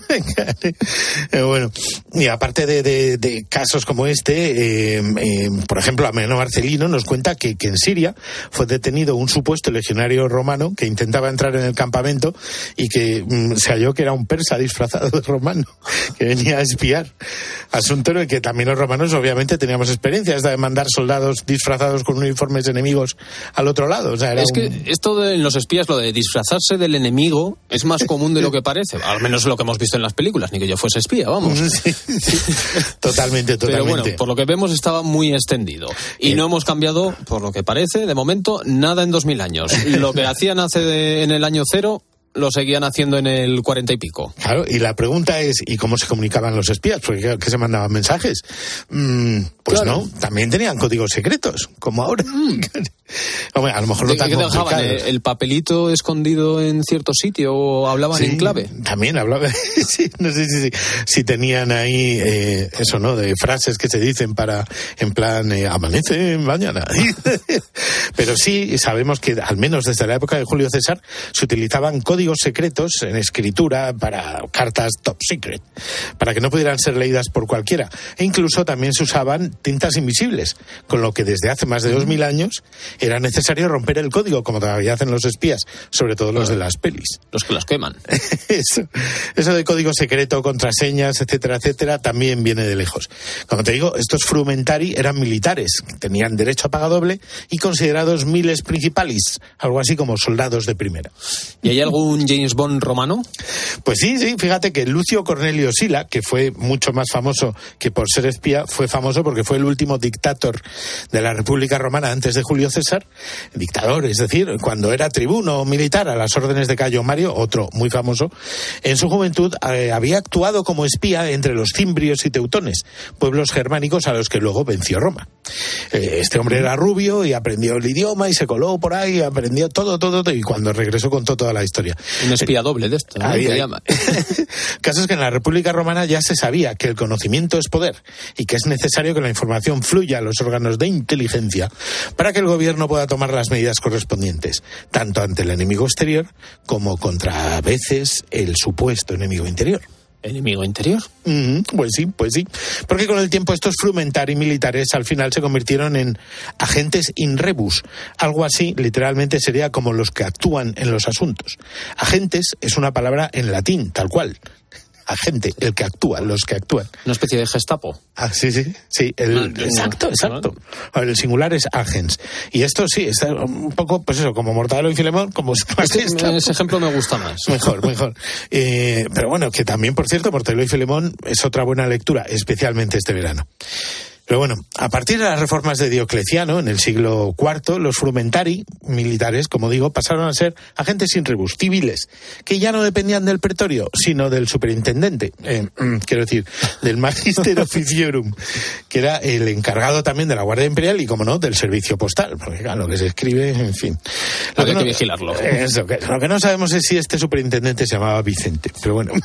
eh, bueno, y aparte de, de, de casos como este, eh, eh, por ejemplo, Ameno Marcelino nos cuenta que, que en Siria fue detenido un supuesto legionario romano que intentaba entrar en el campamento y que mm, se halló que era un persa disfrazado de romano que venía a espiar. Asunto en el que también los romanos obviamente teníamos experiencias de mandar soldados disfrazados con uniformes enemigos al otro lado. O sea, era es un... que esto de en los espías, lo de disfrazarse del enemigo, es más común de lo que parece. Al menos lo que hemos visto en las películas, ni que yo fuese espía, vamos. Sí, sí. Totalmente, totalmente. Pero bueno, por lo que vemos estaba muy extendido. Y eh. no hemos cambiado, por lo que parece, de momento, nada en dos mil años. Lo que hacían hace de, en el año cero... lo seguían haciendo en el cuarenta y pico. Claro, y la pregunta es, ¿y cómo se comunicaban los espías? Porque ¿qué se mandaban mensajes? Mm, pues claro. No, también tenían códigos secretos, como ahora. Mm. Hombre, a lo mejor no tan ¿Qué dejaban? ¿El papelito escondido en cierto sitio o hablaban sí, en clave? También hablaban, sí, no sé si, si, si tenían ahí eh, eso, ¿no? De frases que se dicen para, en plan, eh, amanece mañana. Pero sí, sabemos que al menos desde la época de Julio César se utilizaban códigos secretos en escritura para cartas top secret, para que no pudieran ser leídas por cualquiera. E incluso también se usaban tintas invisibles, con lo que desde hace más de dos mil años era necesario romper el código, como todavía hacen los espías, sobre todo los de las pelis. Los que las queman. Eso, eso de código secreto, contraseñas, etcétera, etcétera, también viene de lejos. Como te digo, estos frumentari eran militares, tenían derecho a paga doble y considerados miles principalis, algo así como soldados de primera. ¿Y hay algún un James Bond romano? Pues sí, sí, fíjate que Lucio Cornelio Sila, que fue mucho más famoso que por ser espía, fue famoso porque fue el último dictador de la República Romana antes de Julio César, dictador, es decir, cuando era tribuno militar a las órdenes de Cayo Mario, otro muy famoso, en su juventud eh, había actuado como espía entre los cimbrios y teutones, pueblos germánicos a los que luego venció Roma. Eh, este hombre era rubio y aprendió el idioma y se coló por ahí, aprendió todo, todo, todo, y cuando regresó contó toda la historia. Un espía doble de esto, ¿no? Ahí, Se ahí. llama. Caso es que en la República Romana ya se sabía que el conocimiento es poder y que es necesario que la información fluya a los órganos de inteligencia para que el gobierno pueda tomar las medidas correspondientes, tanto ante el enemigo exterior como contra, a veces, el supuesto enemigo interior. ¿Enemigo interior? Mm, pues sí, pues sí. Porque con el tiempo estos frumentari militares al final se convirtieron en agentes in rebus. Algo así literalmente sería como los que actúan en los asuntos. Agentes es una palabra en latín, tal cual. agente, el que actúa, los que actúan. Una especie de Gestapo. Ah, sí, sí, sí, el, no, exacto, no, exacto. No. El singular es agens. Y esto sí, está un poco, pues eso, como Mortadelo y Filemón, como... Este, ese ejemplo me gusta más. Mejor, mejor. Eh, pero bueno, que también, por cierto, Mortadelo y Filemón es otra buena lectura, especialmente este verano. Pero bueno, a partir de las reformas de Diocleciano, en el siglo cuarto, los frumentari, militares, como digo, pasaron a ser agentes sin rebus, civiles, que ya no dependían del pretorio, sino del superintendente, eh, quiero decir, del magister officiorum, que era el encargado también de la Guardia Imperial y, como no, del servicio postal, porque claro, lo que se escribe, en fin. Lo que hay que vigilarlo. Eso, que, lo que no sabemos es si este superintendente se llamaba Vicente, pero bueno.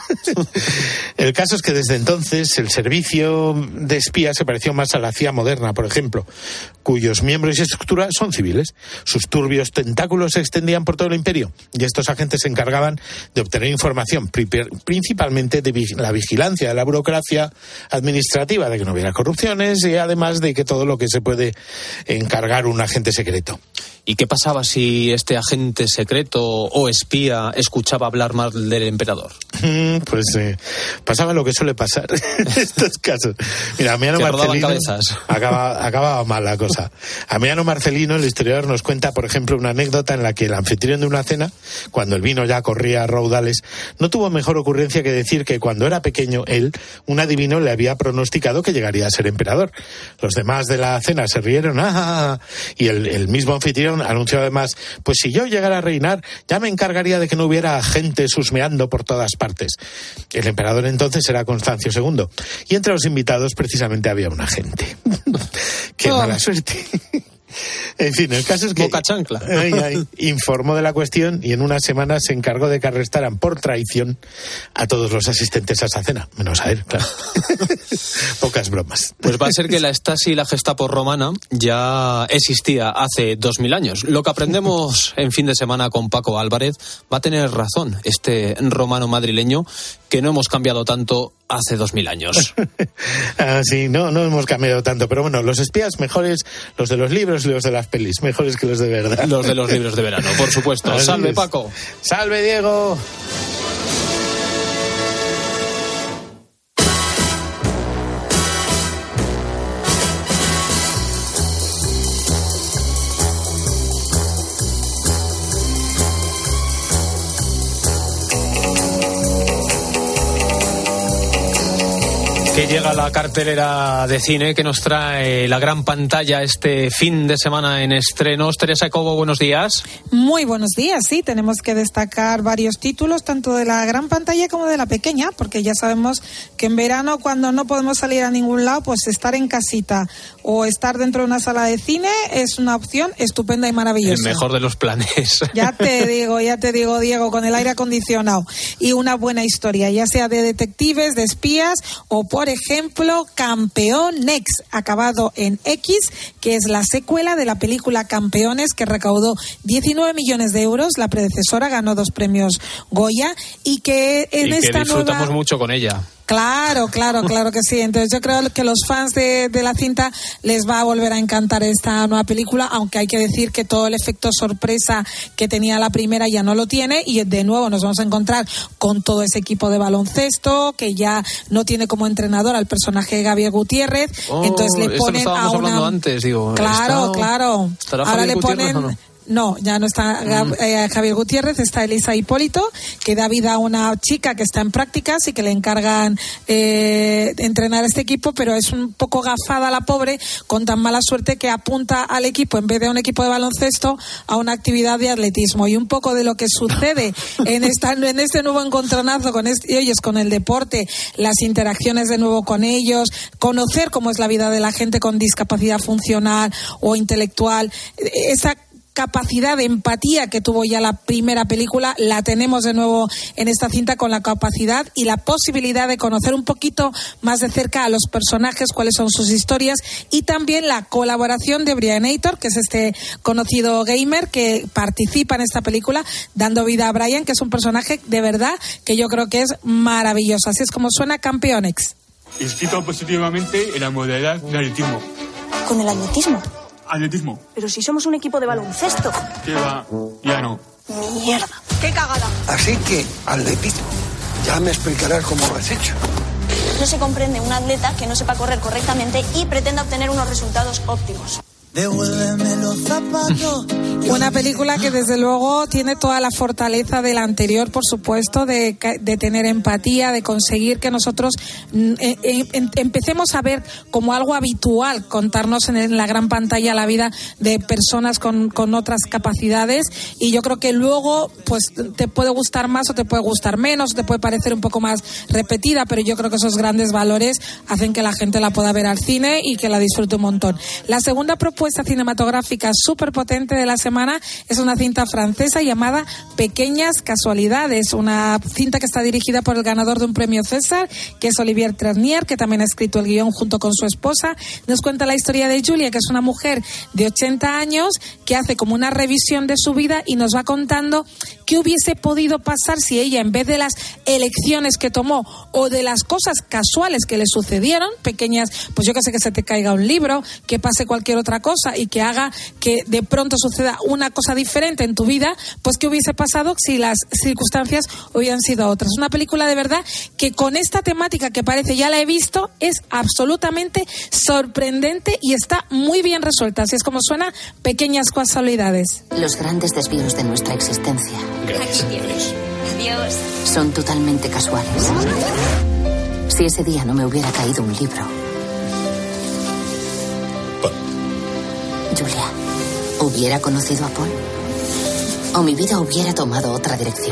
El caso es que desde entonces el servicio de espías se pareció más a la C I A moderna, por ejemplo, cuyos miembros y estructura son civiles. Sus turbios tentáculos se extendían por todo el imperio y estos agentes se encargaban de obtener información, principalmente de la vigilancia de la burocracia administrativa, de que no hubiera corrupciones y además de que todo lo que se puede encargar un agente secreto. ¿Y qué pasaba si este agente secreto o espía escuchaba hablar mal del emperador? Pues eh, pasaba lo que suele pasar en estos casos. Mira, Amiano Marcelino acaba, acababa mal la cosa. Amiano Marcelino, el historiador, nos cuenta, por ejemplo, una anécdota en la que el anfitrión de una cena, cuando el vino ya corría a raudales, no tuvo mejor ocurrencia que decir que cuando era pequeño él, un adivino le había pronosticado que llegaría a ser emperador. Los demás de la cena se rieron, ¡ah! Y el, el mismo anfitrión anunció además, pues si yo llegara a reinar, ya me encargaría de que no hubiera gente husmeando por todas partes. El emperador entonces era Constancio segundo, y entre los invitados precisamente había un agente. ¡Qué oh. mala suerte! En fin, el caso es que Boca chancla. Ay, ay, informó de la cuestión y en una semana se encargó de que arrestaran por traición a todos los asistentes a esa cena, menos a él, claro. Pocas bromas. Pues va a ser que la Stasi y la Gestapo romana ya existía hace dos mil años. Lo que aprendemos en fin de semana con Paco Álvarez va a tener razón este romano madrileño, que no hemos cambiado tanto hace dos mil años. Ah, sí, no, no hemos cambiado tanto, pero bueno, los espías mejores, los de los libros y los de las pelis, mejores que los de verdad. Los de los libros de verano, por supuesto. Así Salve, es. Paco. Salve, Diego. Que llega la cartelera de cine que nos trae la gran pantalla este fin de semana en estrenos. Teresa Cobo, buenos días. Muy buenos días, sí, tenemos que destacar varios títulos, tanto de la gran pantalla como de la pequeña, porque ya sabemos que en verano, cuando no podemos salir a ningún lado, pues estar en casita o estar dentro de una sala de cine es una opción estupenda y maravillosa. El mejor de los planes. Ya te digo, ya te digo, Diego, con el aire acondicionado y una buena historia, ya sea de detectives, de espías o, por ejemplo, Campeón Next, acabado en X, que es la secuela de la película Campeones, que recaudó diecinueve millones de euros. La predecesora ganó dos premios Goya y que en y esta que disfrutamos nueva... mucho con ella. Claro, claro, claro que sí. Entonces yo creo que los fans de, de la cinta les va a volver a encantar esta nueva película, aunque hay que decir que todo el efecto sorpresa que tenía la primera ya no lo tiene, y de nuevo nos vamos a encontrar con todo ese equipo de baloncesto que ya no tiene como entrenador al personaje de Javier Gutiérrez. Oh, entonces le ponen esto lo estábamos a una... hablando antes, digo. Claro, ¿está... claro. Ahora le ponen... ¿o no? No, ya no está mm. eh, Javier Gutiérrez, está Elisa Hipólito, que da vida a una chica que está en prácticas y que le encargan eh, entrenar este equipo, pero es un poco gafada la pobre, con tan mala suerte que apunta al equipo, en vez de a un equipo de baloncesto, a una actividad de atletismo. Y un poco de lo que sucede en, esta, en este nuevo encontronazo con, este, ellos, con el deporte, las interacciones de nuevo con ellos, conocer cómo es la vida de la gente con discapacidad funcional o intelectual, esa capacidad de empatía que tuvo ya la primera película, la tenemos de nuevo en esta cinta, con la capacidad y la posibilidad de conocer un poquito más de cerca a los personajes, cuáles son sus historias, y también la colaboración de Brianator, que es este conocido gamer que participa en esta película, dando vida a Brian, que es un personaje de verdad que yo creo que es maravilloso. Así es como suena Campeonex. Inscrito positivamente en la modalidad de atletismo. ¿Con el atletismo? Atletismo. Pero si somos un equipo de baloncesto. ¿Qué va? Ya no. Mierda. ¡Qué cagada! Así que, atletismo. Ya me explicarás cómo lo has hecho. No se comprende un atleta que no sepa correr correctamente y pretenda obtener unos resultados óptimos. Devuélveme los zapatos. Una película que desde luego tiene toda la fortaleza de la anterior, por supuesto, de, de tener empatía, de conseguir que nosotros eh, eh, empecemos a ver como algo habitual contarnos en, en la gran pantalla la vida de personas con, con otras capacidades, y yo creo que luego pues te puede gustar más o te puede gustar menos, te puede parecer un poco más repetida, pero yo creo que esos grandes valores hacen que la gente la pueda ver al cine y que la disfrute un montón. La segunda propuesta propuesta cinematográfica súper potente de la semana es una cinta francesa llamada Pequeñas Casualidades, una cinta que está dirigida por el ganador de un premio César, que es Olivier Tranier, que también ha escrito el guión junto con su esposa. Nos cuenta la historia de Julia, que es una mujer de ochenta años que hace como una revisión de su vida y nos va contando qué hubiese podido pasar si ella, en vez de las elecciones que tomó o de las cosas casuales que le sucedieron, pequeñas, pues yo que sé, que se te caiga un libro, que pase cualquier otra cosa y que haga que de pronto suceda una cosa diferente en tu vida, pues qué hubiese pasado si las circunstancias hubieran sido otras. Una película de verdad que con esta temática que parece, ya la he visto, es absolutamente sorprendente y está muy bien resuelta. Así es como suena Pequeñas Casualidades. Los grandes desvíos de nuestra existencia. Aquí tienes. Adiós. Son totalmente casuales. Si ese día no me hubiera caído un libro, Julia, ¿hubiera conocido a Paul? ¿O mi vida hubiera tomado otra dirección?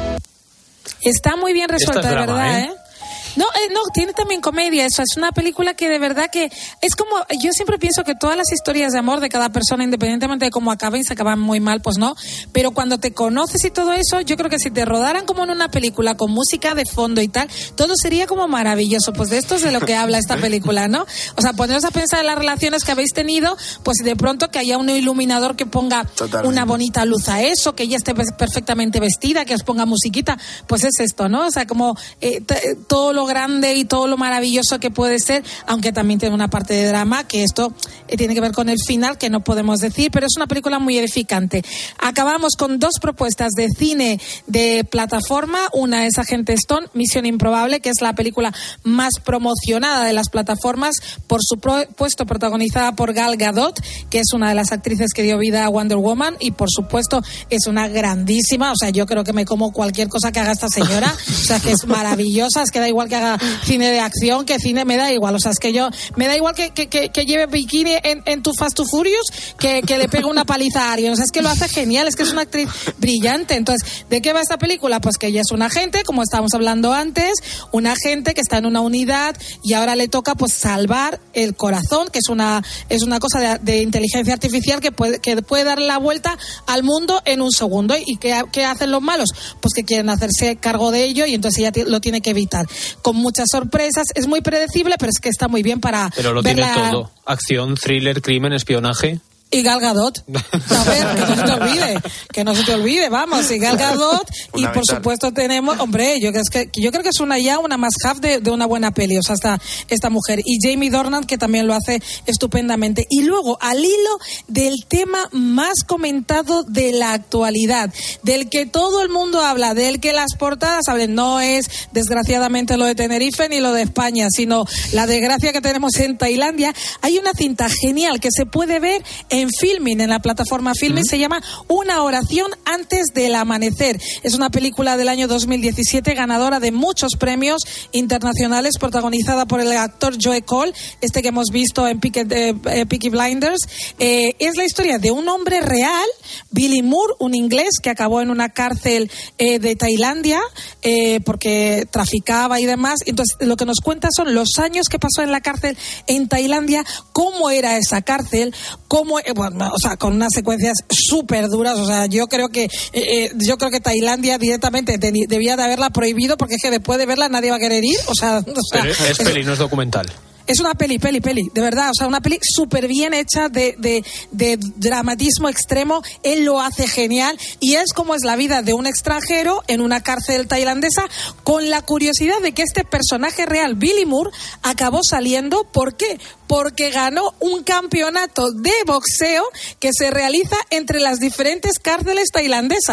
Está muy bien resuelta, de verdad, ¿eh? ¿eh? No, eh, no, tiene también comedia, eso es una película que de verdad que es como, yo siempre pienso que todas las historias de amor de cada persona, independientemente de cómo acaben, se acaban muy mal, pues no, pero cuando te conoces y todo eso, yo creo que si te rodaran como en una película con música de fondo y tal, todo sería como maravilloso. Pues de esto es de lo que habla esta película, ¿no? O sea, poneros a pensar en las relaciones que habéis tenido, pues de pronto que haya un iluminador que ponga Totalmente. Una bonita luz a eso, que ella esté perfectamente vestida, que os ponga musiquita, pues es esto, ¿no? O sea, como eh, t- todo lo grande y todo lo maravilloso que puede ser, aunque también tiene una parte de drama, que esto eh, tiene que ver con el final, que no podemos decir, pero es una película muy edificante. Acabamos con dos propuestas de cine de plataforma. Una es Agente Stone, Misión Improbable, que es la película más promocionada de las plataformas, por supuesto protagonizada por Gal Gadot, que es una de las actrices que dio vida a Wonder Woman, y por supuesto es una grandísima, o sea, yo creo que me como cualquier cosa que haga esta señora, o sea, que es maravillosa, es que da igual que haga cine de acción, que cine, me da igual, o sea, es que yo, me da igual que, que, que, que lleve bikini en, en tu Fast to Furious, que, que le pegue una paliza a Arion, o sea, es que lo hace genial, es que es una actriz brillante. Entonces, ¿de qué va esta película? Pues que ella es un agente, como estábamos hablando antes, un agente que está en una unidad y ahora le toca pues salvar el corazón, que es una, es una cosa de, de inteligencia artificial que puede, que puede darle la vuelta al mundo en un segundo. ¿Y qué, qué hacen los malos? Pues que quieren hacerse cargo de ello y entonces ella t- lo tiene que evitar. Con muchas sorpresas, es muy predecible, pero es que está muy bien para Pero lo verla... tiene todo: acción, thriller, crimen, espionaje. Y Gal Gadot, a ver, que no se te olvide, que no se te olvide, vamos, y Gal Gadot, y por supuesto tenemos, hombre, yo, es que, yo creo que es una ya una must-have de, de una buena peli, o sea, esta, esta mujer, y Jamie Dornan, que también lo hace estupendamente. Y luego, al hilo del tema más comentado de la actualidad, del que todo el mundo habla, del que las portadas hablan, no es desgraciadamente lo de Tenerife ni lo de España, sino la desgracia que tenemos en Tailandia. Hay una cinta genial que se puede ver en Filmin, en la plataforma Filmin, uh-huh. Se llama Una oración antes del amanecer. Es una película del año dos mil diecisiete, ganadora de muchos premios internacionales, protagonizada por el actor Joe Cole, este que hemos visto en Peaky, eh, eh, Peaky Blinders. Eh, es la historia de un hombre real, Billy Moore, un inglés que acabó en una cárcel eh, de Tailandia eh, porque traficaba y demás. Entonces, lo que nos cuenta son los años que pasó en la cárcel en Tailandia, cómo era esa cárcel, cómo Bueno, o sea, con unas secuencias súper duras. O sea, yo creo que eh, yo creo que Tailandia directamente te, debía de haberla prohibido, porque es que después de verla nadie va a querer ir. O sea, o sea Pero es peli, no es documental. Es una peli, peli, peli, de verdad, o sea, una peli súper bien hecha, de, de, de dramatismo extremo. Él lo hace genial y es como es la vida de un extranjero en una cárcel tailandesa, con la curiosidad de que este personaje real, Billy Moore, acabó saliendo. ¿Por qué? Porque ganó un campeonato de boxeo que se realiza entre las diferentes cárceles tailandesas.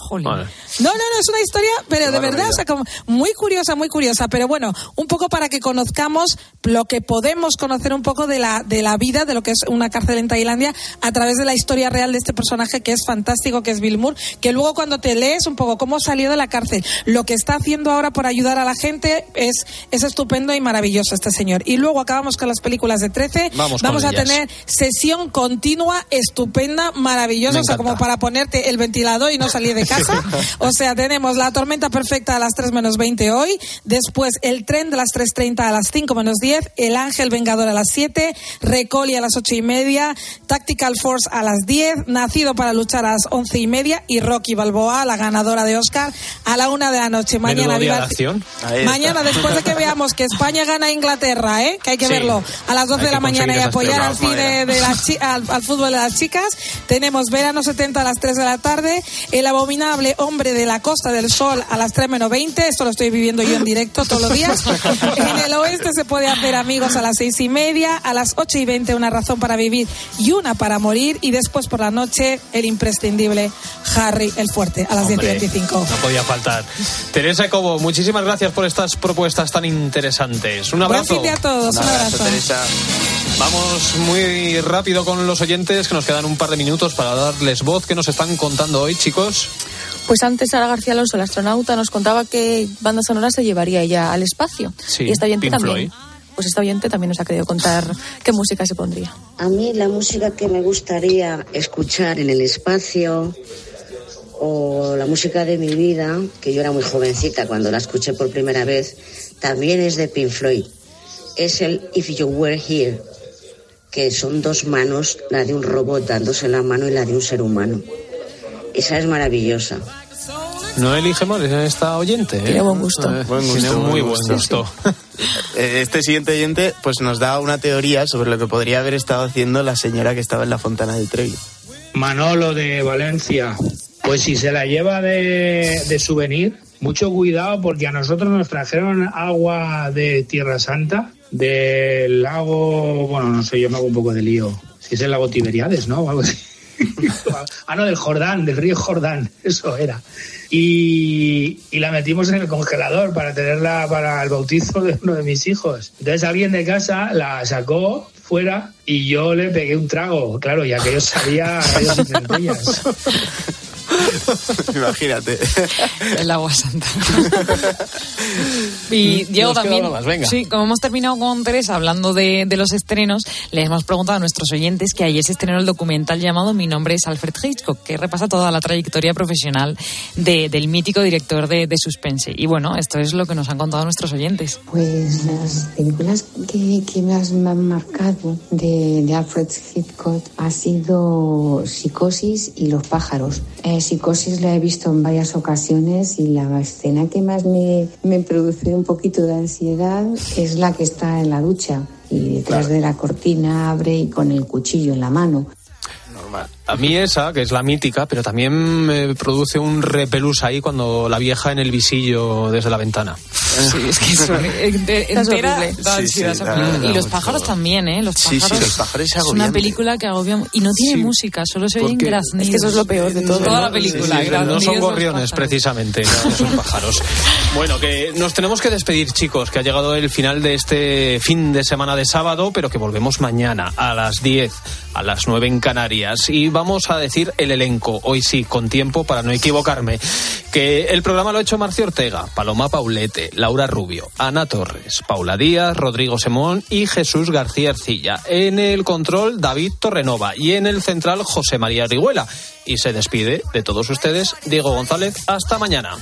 Jolín. Vale. No, no, no, es una historia, pero de verdad, o sea, como muy curiosa, muy curiosa. Pero bueno, un poco para que conozcamos lo que podemos conocer un poco de la, de la vida, de lo que es una cárcel en Tailandia, a través de la historia real de este personaje que es fantástico, que es Bill Moore, que luego cuando te lees un poco cómo salió de la cárcel, lo que está haciendo ahora por ayudar a la gente, es, es estupendo y maravilloso este señor. Y luego acabamos con las películas de trece. Vamos, Vamos a ellas. tener sesión continua, estupenda, maravillosa, o sea, como para ponerte el ventilador y no salir de casa. O sea, tenemos La tormenta perfecta a las tres menos veinte hoy, después El tren de las tres treinta a las cinco menos diez, El ángel vengador a las siete, Recoli a las ocho y media, Tactical Force a las diez, Nacido para luchar a las once y media y Rocky Balboa, la ganadora de Oscar, a la una de la noche. Mañana, viva... de acción. Mañana, después de que veamos que España gana a Inglaterra, ¿eh? Que hay que Sí. verlo a las doce de la mañana y apoyar al cine de las chi- al, al fútbol de las chicas, tenemos Verano setenta a las tres de la tarde, El abominable hombre de la Costa del Sol a las tres menos veinte, esto lo estoy viviendo yo en directo todos los días. En el oeste se puede hacer Amigos a las seis y media, a las ocho y veinte Una razón para vivir y una para morir, y después por la noche el imprescindible Harry el fuerte a las diez y veinticinco. No podía faltar. Teresa Cobo, muchísimas gracias por estas propuestas tan interesantes. Un abrazo. Buen fin de a todos, un abrazo. Teresa. Vamos muy rápido con los oyentes, que nos quedan un par de minutos para darles voz. ¿Qué nos están contando hoy, chicos? Pues antes Sara García Alonso, la astronauta, nos contaba que banda sonora se llevaría ella al espacio. Sí, y esta oyente Pink también. Floyd. Pues esta oyente también nos ha querido contar qué música se pondría. A mí la música que me gustaría escuchar en el espacio, o la música de mi vida, que yo era muy jovencita cuando la escuché por primera vez, también es de Pink Floyd. Es el If You Were Here, que son dos manos, la de un robot dándose la mano y la de un ser humano. Esa es maravillosa. No eligemos esta oyente, ¿eh? Tiene buen gusto. Eh, Buen gusto, Tiene muy buen buen gusto. gusto. Este siguiente oyente pues nos da una teoría sobre lo que podría haber estado haciendo la señora que estaba en la Fontana del Trevi. Manolo de Valencia. Pues si se la lleva de, de souvenir, mucho cuidado, porque a nosotros nos trajeron agua de Tierra Santa, del lago, bueno, no sé, yo me hago un poco de lío. Si es el lago Tiberíades, ¿no? O algo así. Ah, no, del Jordán, del río Jordán, eso era. Y, y la metimos en el congelador para tenerla para el bautizo de uno de mis hijos. Entonces alguien de casa la sacó fuera y yo le pegué un trago, claro, ya que yo sabía rayos y centellas. Imagínate. El agua santa. Y Diego Nos queda también, uno más, venga. sí, como hemos terminado con Teresa hablando de, de los estrenos, les hemos preguntado a nuestros oyentes que ayer se estrenó el documental llamado Mi nombre es Alfred Hitchcock, que repasa toda la trayectoria profesional de, del mítico director de, de suspense. Y bueno, esto es lo que nos han contado nuestros oyentes. Pues las películas que, que más me han marcado de, de Alfred Hitchcock ha sido Psicosis y Los pájaros. Eh, Psicosis la he visto en varias ocasiones y la escena que más me, me produce un poquito de ansiedad es la que está en la ducha y detrás de la cortina abre y con el cuchillo en la mano. Normal. A mí esa, que es la mítica, pero también me produce un repelús ahí cuando la vieja en el visillo desde la ventana. Sí, es que eso, ente- entera da Sí, sí, ansiedad esa da- película. da Y los mucho. pájaros también, ¿eh? Los Sí, pájaros, sí, Los pájaros es es una agobiante. película que agobia y no tiene Sí. música, solo se oyen Porque- graznidos. Es que eso es lo peor de todo. Toda la película, Sí, sí, graznidos, no son los gorriones, pájaros. precisamente, no son pájaros. Bueno, que nos tenemos que despedir, chicos, que ha llegado el final de este fin de semana de sábado, pero que volvemos mañana a las diez, a las nueve en Canarias. Y vamos a decir el elenco, hoy sí, con tiempo para no equivocarme. Que el programa lo ha hecho Marcio Ortega, Paloma Paulete, Laura Rubio, Ana Torres, Paula Díaz, Rodrigo Semón y Jesús García Ercilla. En el control, David Torrenova. Y en el central, José María Orihuela. Y se despide de todos ustedes, Diego González. Hasta mañana.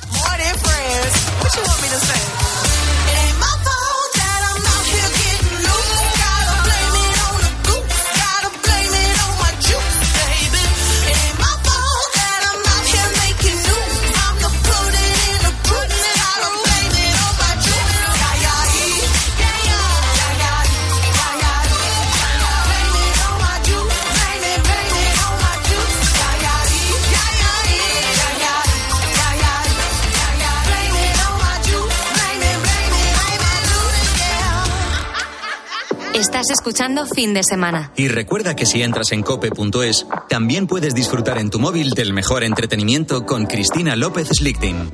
Blame it on my juice, blame it, Estás escuchando Fin de Semana. Y recuerda que si entras en cope punto es, también puedes disfrutar en tu móvil del mejor entretenimiento con Cristina López Slichting.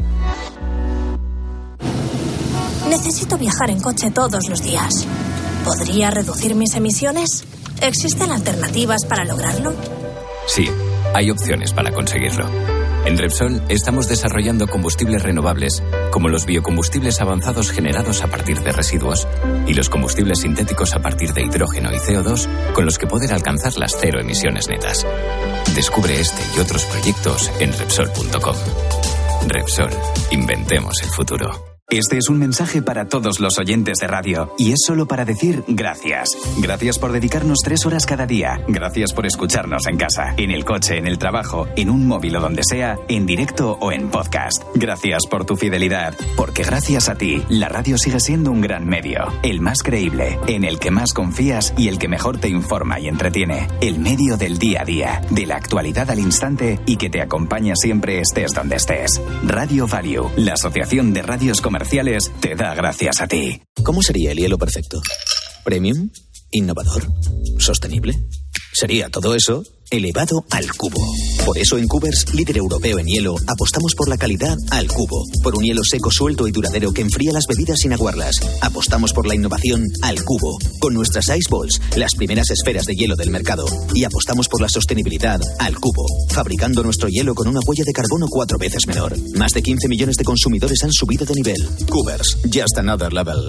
Necesito viajar en coche todos los días. ¿Podría reducir mis emisiones? ¿Existen alternativas para lograrlo? Sí, hay opciones para conseguirlo. En Repsol estamos desarrollando combustibles renovables, como los biocombustibles avanzados generados a partir de residuos y los combustibles sintéticos a partir de hidrógeno y C O dos, con los que poder alcanzar las cero emisiones netas. Descubre este y otros proyectos en Repsol punto com. Repsol, inventemos el futuro. Este es un mensaje para todos los oyentes de radio y es solo para decir gracias. Gracias por dedicarnos tres horas cada día. Gracias por escucharnos en casa, en el coche, en el trabajo, en un móvil o donde sea, en directo o en podcast. Gracias por tu fidelidad, porque gracias a ti, la radio sigue siendo un gran medio. El más creíble, en el que más confías y el que mejor te informa y entretiene. El medio del día a día, de la actualidad al instante y que te acompaña siempre estés donde estés. Radio Value, la asociación de radios comerciales, te da gracias a ti. ¿Cómo sería el hielo perfecto? ¿Premium? ¿Innovador? ¿Sostenible? Sería todo eso elevado al cubo. Por eso en Cubers, líder europeo en hielo, apostamos por la calidad al cubo. Por un hielo seco, suelto y duradero que enfría las bebidas sin aguarlas. Apostamos por la innovación al cubo. Con nuestras Ice Balls, las primeras esferas de hielo del mercado. Y apostamos por la sostenibilidad al cubo. Fabricando nuestro hielo con una huella de carbono cuatro veces menor. Más de quince millones de consumidores han subido de nivel. Cubers, just another level.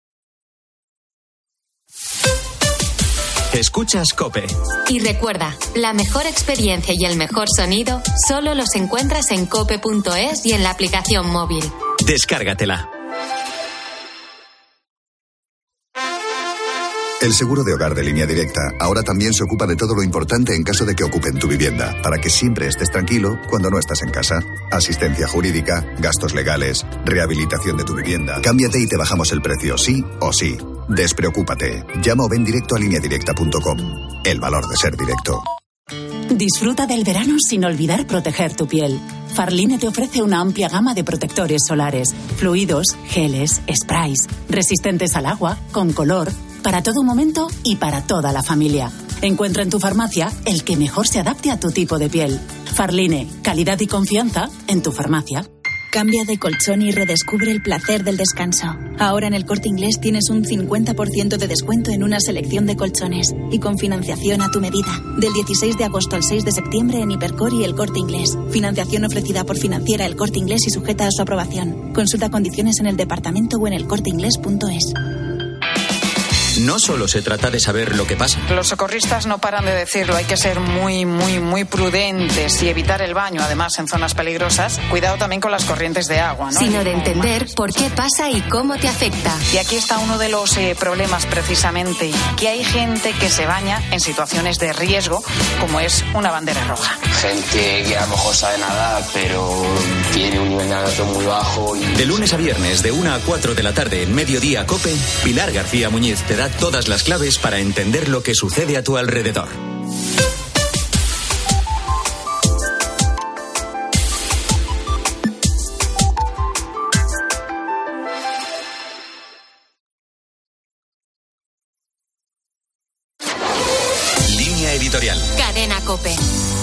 Escuchas COPE. Y recuerda, la mejor experiencia y el mejor sonido solo los encuentras en cope punto es y en la aplicación móvil. Descárgatela. El seguro de hogar de Línea Directa ahora también se ocupa de todo lo importante en caso de que ocupen tu vivienda, para que siempre estés tranquilo cuando no estás en casa. Asistencia jurídica, gastos legales, rehabilitación de tu vivienda. Cámbiate y te bajamos el precio, sí o sí. Despreocúpate. Llama o ven directo a línea directa punto com. El valor de ser directo. Disfruta del verano sin olvidar proteger tu piel. Farline te ofrece una amplia gama de protectores solares, fluidos, geles, sprays, resistentes al agua, con color, para todo momento y para toda la familia. Encuentra en tu farmacia el que mejor se adapte a tu tipo de piel. Farline, calidad y confianza en tu farmacia. Cambia de colchón y redescubre el placer del descanso. Ahora en el Corte Inglés tienes un cincuenta por ciento de descuento en una selección de colchones y con financiación a tu medida. Del dieciséis de agosto al seis de septiembre en Hipercor y el Corte Inglés. Financiación ofrecida por Financiera El Corte Inglés y sujeta a su aprobación. Consulta condiciones en el departamento o en el corte inglés punto es. No solo se trata de saber lo que pasa. Los socorristas no paran de decirlo. Hay que ser muy, muy, muy prudentes y evitar el baño, además, en zonas peligrosas. Cuidado también con las corrientes de agua, ¿no? Sino de entender por qué pasa y cómo te afecta. Y aquí está uno de los eh, problemas, precisamente, que hay gente que se baña en situaciones de riesgo, como es una bandera roja. Gente que a lo mejor sabe nadar, pero tiene un nivel de natación muy bajo. Y... De lunes a viernes, de una a cuatro de la tarde, en Mediodía COPE, Pilar García Muñiz te da todas las claves para entender lo que sucede a tu alrededor. Línea editorial. Cadena COPE.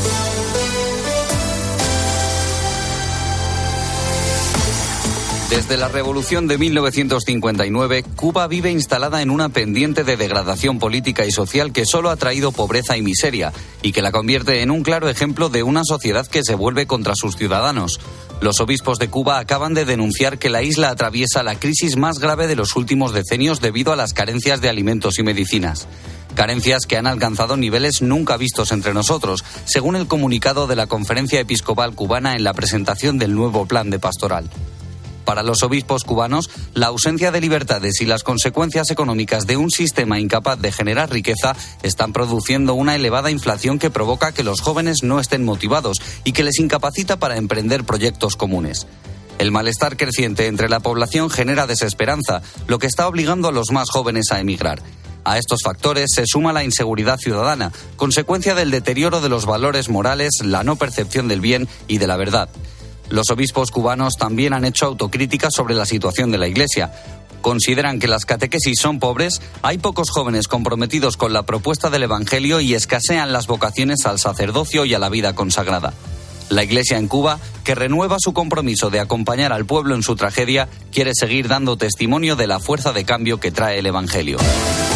Desde la revolución de mil novecientos cincuenta y nueve, Cuba vive instalada en una pendiente de degradación política y social que solo ha traído pobreza y miseria, y que la convierte en un claro ejemplo de una sociedad que se vuelve contra sus ciudadanos. Los obispos de Cuba acaban de denunciar que la isla atraviesa la crisis más grave de los últimos decenios debido a las carencias de alimentos y medicinas. Carencias que han alcanzado niveles nunca vistos entre nosotros, según el comunicado de la Conferencia Episcopal Cubana en la presentación del nuevo plan de pastoral. Para los obispos cubanos, la ausencia de libertades y las consecuencias económicas de un sistema incapaz de generar riqueza están produciendo una elevada inflación que provoca que los jóvenes no estén motivados y que les incapacita para emprender proyectos comunes. El malestar creciente entre la población genera desesperanza, lo que está obligando a los más jóvenes a emigrar. A estos factores se suma la inseguridad ciudadana, consecuencia del deterioro de los valores morales, la no percepción del bien y de la verdad. Los obispos cubanos también han hecho autocrítica sobre la situación de la Iglesia. Consideran que las catequesis son pobres, hay pocos jóvenes comprometidos con la propuesta del Evangelio y escasean las vocaciones al sacerdocio y a la vida consagrada. La Iglesia en Cuba, que renueva su compromiso de acompañar al pueblo en su tragedia, quiere seguir dando testimonio de la fuerza de cambio que trae el Evangelio.